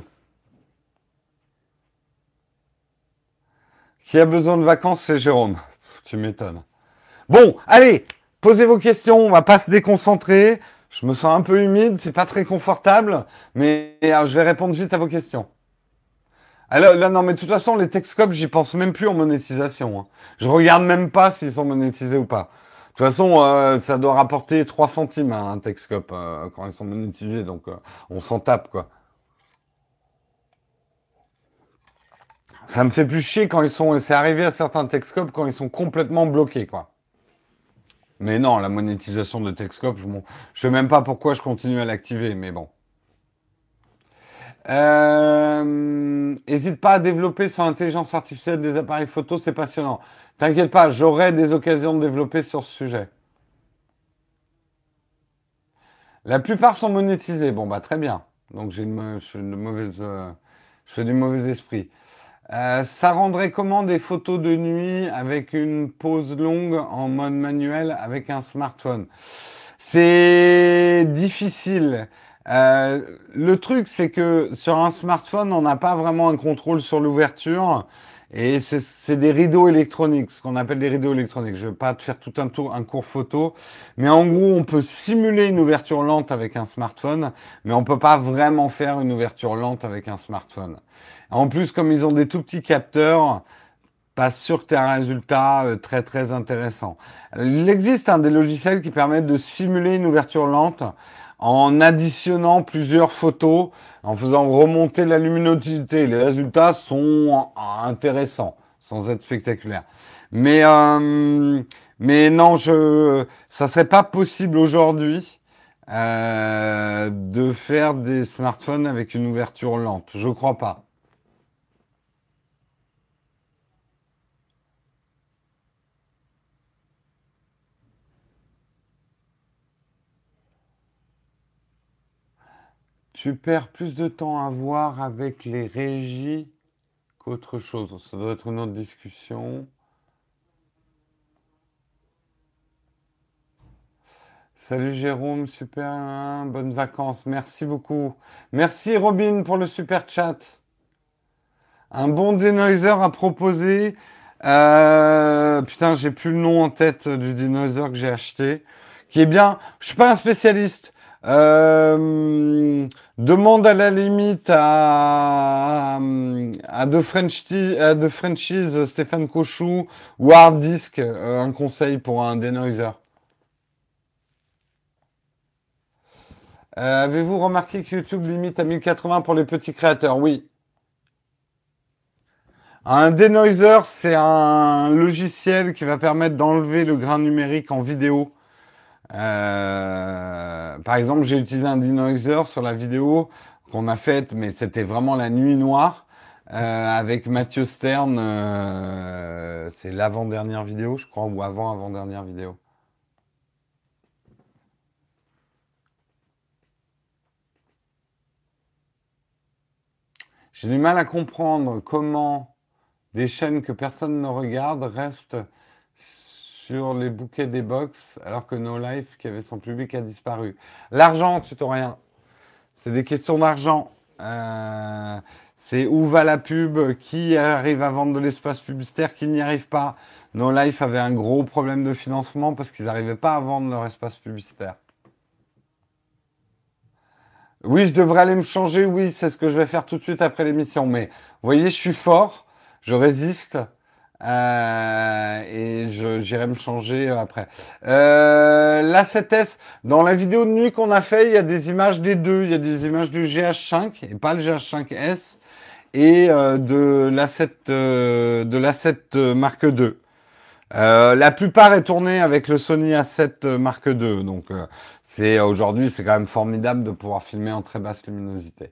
Speaker 1: Qui a besoin de vacances, c'est Jérôme. Tu m'étonnes. Bon, allez, posez vos questions, on va pas se déconcentrer. Je me sens un peu humide, c'est pas très confortable, mais euh, je vais répondre vite à vos questions. Alors là, non, mais de toute façon, les Texcopes, j'y pense même plus en monétisation, hein. Je regarde même pas s'ils sont monétisés ou pas. De toute façon, euh, ça doit rapporter trois centimes hein, un Texcope euh, quand ils sont monétisés, donc euh, on s'en tape, quoi. Ça me fait plus chier quand ils sont... C'est arrivé à certains Texcopes quand ils sont complètement bloqués, quoi. Mais non, la monétisation de Texcope, je, m'en- je sais même pas pourquoi je continue à l'activer, mais bon. Euh, Hésite pas à développer sur l'intelligence artificielle des appareils photo, c'est passionnant. T'inquiète pas, j'aurai des occasions de développer sur ce sujet. La plupart sont monétisés. Bon, bah très bien. Donc j'ai une, je, fais une mauvaise, euh, je fais du mauvais esprit. Euh, ça rendrait comment des photos de nuit avec une pause longue en mode manuel avec un smartphone? C'est difficile. Euh, le truc, c'est que sur un smartphone, on n'a pas vraiment un contrôle sur l'ouverture. Et c'est c'est des rideaux électroniques, ce qu'on appelle des rideaux électroniques. Je ne vais pas te faire tout un tour, un cours photo, mais en gros, on peut simuler une ouverture lente avec un smartphone, mais on ne peut pas vraiment faire une ouverture lente avec un smartphone. En plus, comme ils ont des tout petits capteurs, pas sûr que tu aies un résultat euh, très très intéressant. Il existe hein, des logiciels qui permettent de simuler une ouverture lente en additionnant plusieurs photos, en faisant remonter la luminosité. Les résultats sont intéressants, sans être spectaculaires. Mais euh, mais non, je ça serait pas possible aujourd'hui euh, de faire des smartphones avec une ouverture lente. Je crois pas. Tu perds plus de temps à voir avec les régies qu'autre chose. Ça doit être une autre discussion. Salut Jérôme, super, hein, bonnes vacances, merci beaucoup. Merci Robin pour le super chat. Un bon denoiser à proposer. Euh, putain, j'ai plus le nom en tête du denoiser que j'ai acheté. Qui est bien. Je suis pas un spécialiste. Euh, demande à la limite à, à De French Tea- à De Frenchies, Stéphane Cochou ou Hard Disk, euh, un conseil pour un denoiser. Euh, avez-vous remarqué que YouTube limite à mille quatre-vingts pour les petits créateurs? Oui. Un denoiser, c'est un logiciel qui va permettre d'enlever le grain numérique en vidéo. Euh, par exemple, j'ai utilisé un denoiser sur la vidéo qu'on a faite, mais c'était vraiment la nuit noire euh, avec Mathieu Stern. Euh, c'est l'avant-dernière vidéo, je crois, ou avant-avant-dernière vidéo. J'ai du mal à comprendre comment des chaînes que personne ne regarde restent sur les bouquets des box alors que No Life, qui avait son public, a disparu. L'argent, tutorien. C'est des questions d'argent. Euh, c'est où va la pub, qui arrive à vendre de l'espace publicitaire, qui n'y arrive pas. No Life avait un gros problème de financement parce qu'ils n'arrivaient pas à vendre leur espace publicitaire. Oui, je devrais aller me changer, oui, c'est ce que je vais faire tout de suite après l'émission. Mais vous voyez, je suis fort, je résiste euh, et je, j'irai me changer euh, après. Euh, l'A sept S, dans la vidéo de nuit qu'on a fait, il y a des images des deux. Il y a des images du G H cinq et pas le G H cinq S et euh, de l'A sept euh, de l'A sept euh, Mark deux. Euh, la plupart est tournée avec le Sony A sept Mark deux, donc euh, c'est aujourd'hui c'est quand même formidable de pouvoir filmer en très basse luminosité.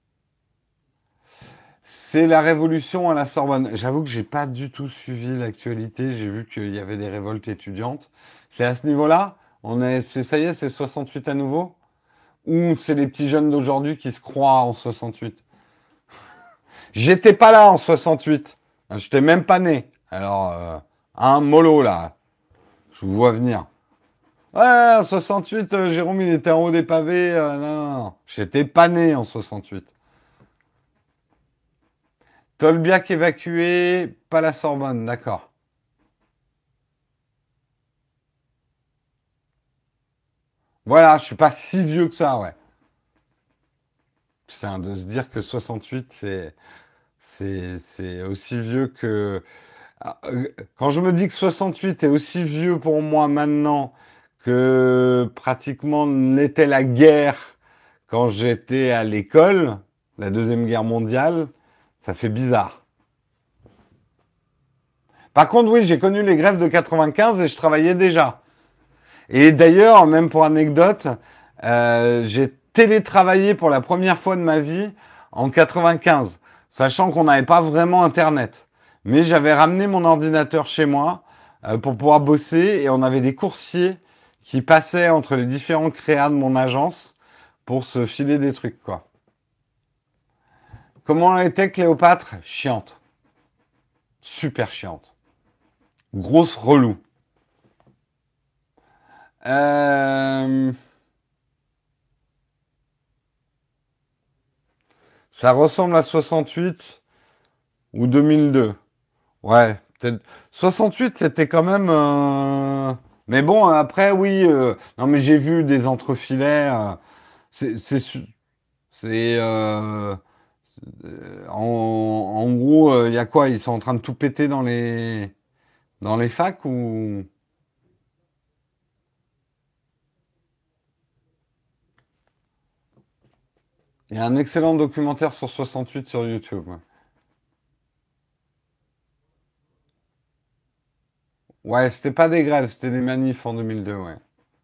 Speaker 1: C'est la révolution à la Sorbonne. J'avoue que j'ai pas du tout suivi l'actualité. J'ai vu qu'il y avait des révoltes étudiantes. C'est à ce niveau-là? On est, c'est ça y est, c'est soixante-huit à nouveau? Ou c'est les petits jeunes d'aujourd'hui qui se croient en soixante-huit? J'étais pas là en soixante-huit. J'étais même pas né. Alors, euh, un mollo là. Je vous vois venir. Ouais, en soixante-huit, euh, Jérôme, il était en haut des pavés. euh, non, non, non. J'étais pas né en soixante-huit. Tolbiac évacué, pas la Sorbonne, d'accord. Voilà, je suis pas si vieux que ça, ouais. Putain, de se dire que soixante-huit, c'est, c'est, c'est aussi vieux que... Ah, euh, Quand je me dis que soixante-huit est aussi vieux pour moi maintenant que pratiquement n'était la guerre quand j'étais à l'école, la Deuxième Guerre mondiale, ça fait bizarre. Par contre, oui, j'ai connu les grèves de quatre-vingt-quinze et je travaillais déjà. Et d'ailleurs, même pour anecdote, euh, j'ai télétravaillé pour la première fois de ma vie en quatre-vingt-quinze, sachant qu'on n'avait pas vraiment Internet. Mais j'avais ramené mon ordinateur chez moi euh, pour pouvoir bosser et on avait des coursiers qui passaient entre les différents créas de mon agence pour se filer des trucs, quoi. Comment était Cléopâtre? Chiante. Super chiante. Grosse relou. Euh, Ça ressemble à soixante-huit ou deux mille deux. Ouais, peut-être. soixante-huit, c'était quand même. euh, Mais bon, après, oui. euh, Non, mais j'ai vu des entrefilets. euh, C'est, c'est, su- c'est. euh, euh, En, en gros, il y a quoi? Ils sont en train de tout péter dans les dans les facs ou? Il y a un excellent documentaire sur soixante-huit sur YouTube. Ouais, ouais, c'était pas des grèves, c'était des manifs en deux mille deux. Ouais.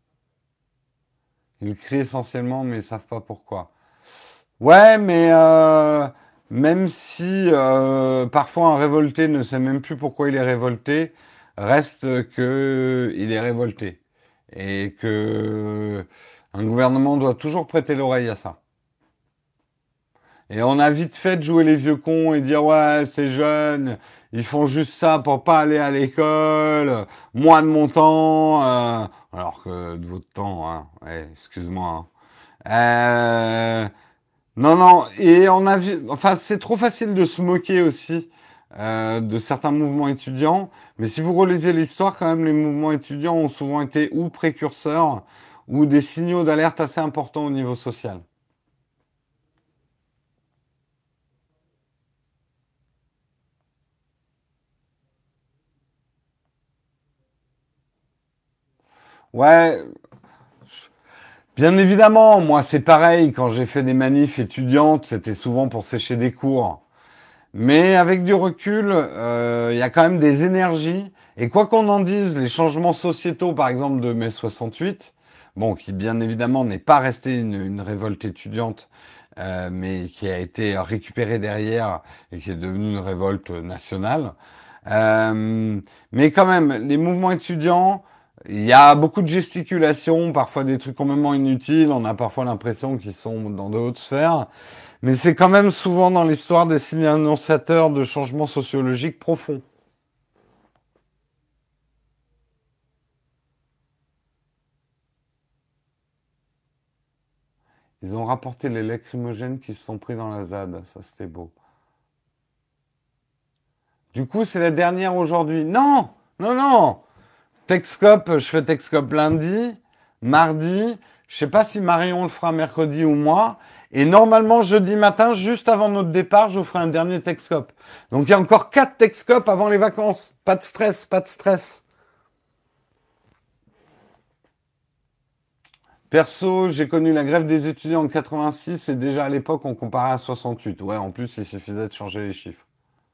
Speaker 1: Ils crient essentiellement, mais ils savent pas pourquoi. Ouais, mais euh, même si euh, parfois un révolté ne sait même plus pourquoi il est révolté, reste que il est révolté. Et que un gouvernement doit toujours prêter l'oreille à ça. Et on a vite fait de jouer les vieux cons et dire ouais, ces jeunes, ils font juste ça pour pas aller à l'école, moi de mon temps, euh, alors que de votre temps, hein, ouais, excuse-moi. Hein. Euh, Non, non, et on a vu, enfin, c'est trop facile de se moquer aussi euh, de certains mouvements étudiants, mais si vous relisez l'histoire, quand même, les mouvements étudiants ont souvent été ou précurseurs ou des signaux d'alerte assez importants au niveau social. Ouais, bien évidemment, moi c'est pareil, quand j'ai fait des manifs étudiantes, c'était souvent pour sécher des cours. Mais avec du recul, euh, il y a quand même des énergies. Et quoi qu'on en dise, les changements sociétaux, par exemple, de mai soixante-huit, bon, qui bien évidemment n'est pas resté une, une révolte étudiante, euh, mais qui a été récupérée derrière et qui est devenue une révolte nationale. Euh, mais quand même, les mouvements étudiants, il y a beaucoup de gesticulations, parfois des trucs complètement inutiles. On a parfois l'impression qu'ils sont dans de hautes sphères. Mais c'est quand même souvent dans l'histoire des signes annonciateurs de changements sociologiques profonds. Ils ont rapporté les lacrymogènes qui se sont pris dans la ZAD. Ça, c'était beau. Du coup, c'est la dernière aujourd'hui. Non! Non, non! Texcope, je fais Texcope lundi, mardi. Je sais pas si Marion le fera mercredi ou moi. Et normalement, jeudi matin, juste avant notre départ, je vous ferai un dernier Texcope. Donc, il y a encore quatre Texcopes avant les vacances. Pas de stress, pas de stress. Perso, j'ai connu la grève des étudiants en quatre-vingt-six et déjà à l'époque, on comparait à soixante-huit. Ouais, en plus, il suffisait de changer les chiffres.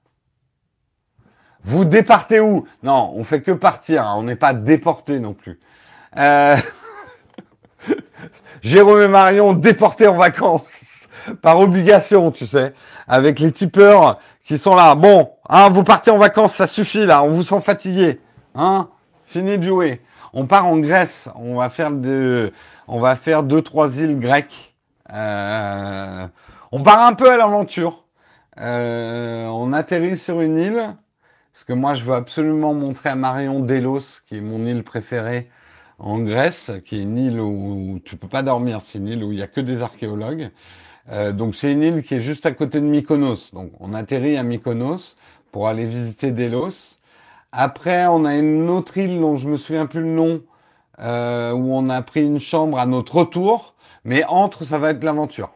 Speaker 1: Vous départez où? Non, on fait que partir, hein, on n'est pas déporté non plus. Euh, Jérôme et Marion déportés en vacances par obligation, tu sais, avec les tipeurs qui sont là. Bon, hein, vous partez en vacances, ça suffit là, on vous sent fatigué, hein. Fini de jouer. On part en Grèce, on va faire de, on va faire deux trois îles grecques. Euh, on part un peu à l'aventure. Euh, on atterrit sur une île parce que moi je veux absolument montrer à Marion Delos, qui est mon île préférée, en Grèce, qui est une île où tu peux pas dormir. C'est une île où il y a que des archéologues. Euh, donc c'est une île qui est juste à côté de Mykonos. Donc on atterrit à Mykonos pour aller visiter Délos. Après, on a une autre île dont je me souviens plus le nom, euh, où on a pris une chambre à notre retour. Mais entre, ça va être l'aventure.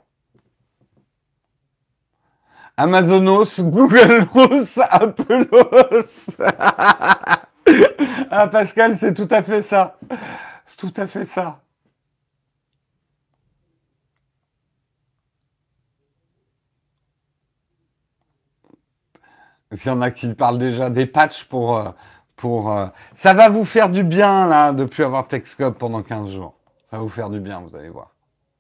Speaker 1: Amazonos, Google Rose, Apollos. Ah, Pascal, c'est tout à fait ça. C'est tout à fait ça. Il y en a qui parlent déjà des patchs pour... euh, pour euh, Ça va vous faire du bien, là, de plus avoir Texcope pendant quinze jours. Ça va vous faire du bien, vous allez voir.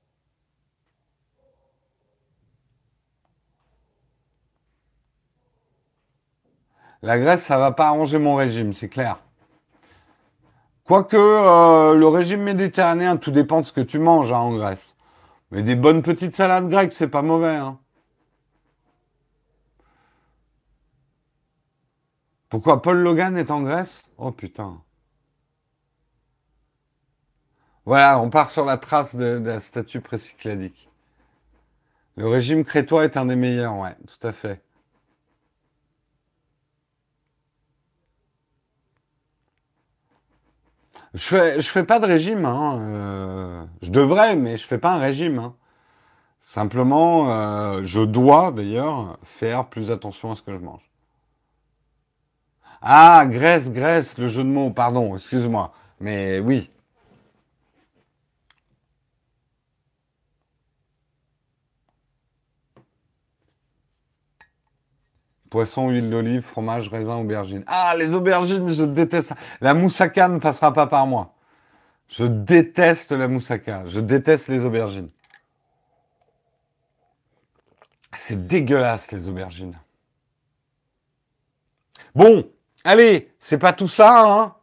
Speaker 1: La Grèce, ça va pas arranger mon régime, c'est clair. Quoique, euh, le régime méditerranéen, tout dépend de ce que tu manges hein, en Grèce. Mais des bonnes petites salades grecques, c'est pas mauvais. Hein. Pourquoi Paul Logan est en Grèce? Oh putain. Voilà, on part sur la trace de, de la statue précycladique. Le régime crétois est un des meilleurs, ouais, tout à fait. Je fais, je fais pas de régime, hein. euh, je devrais, mais je fais pas un régime. Hein. Simplement, euh, je dois d'ailleurs faire plus attention à ce que je mange. Ah, Grèce, Grèce, le jeu de mots, pardon, excuse-moi. Mais oui, poisson, huile d'olive, fromage, raisin, aubergine. Ah, les aubergines, je déteste ça. La moussaka ne passera pas par moi. Je déteste la moussaka. Je déteste les aubergines. C'est dégueulasse, les aubergines. Bon, allez, c'est pas tout ça, hein.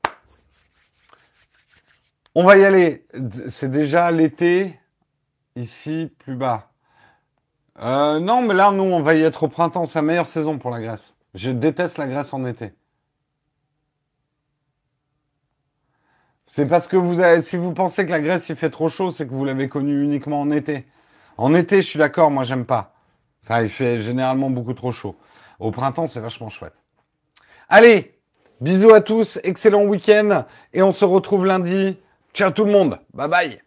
Speaker 1: On va y aller. C'est déjà l'été, ici, plus bas. Euh, non, mais là, nous, on va y être au printemps. C'est la meilleure saison pour la Grèce. Je déteste la Grèce en été. C'est parce que vous avez, si vous pensez que la Grèce, il fait trop chaud, c'est que vous l'avez connue uniquement en été. En été, je suis d'accord, moi, j'aime pas. Enfin, il fait généralement beaucoup trop chaud. Au printemps, c'est vachement chouette. Allez, bisous à tous, excellent week-end, et on se retrouve lundi. Ciao tout le monde, bye bye.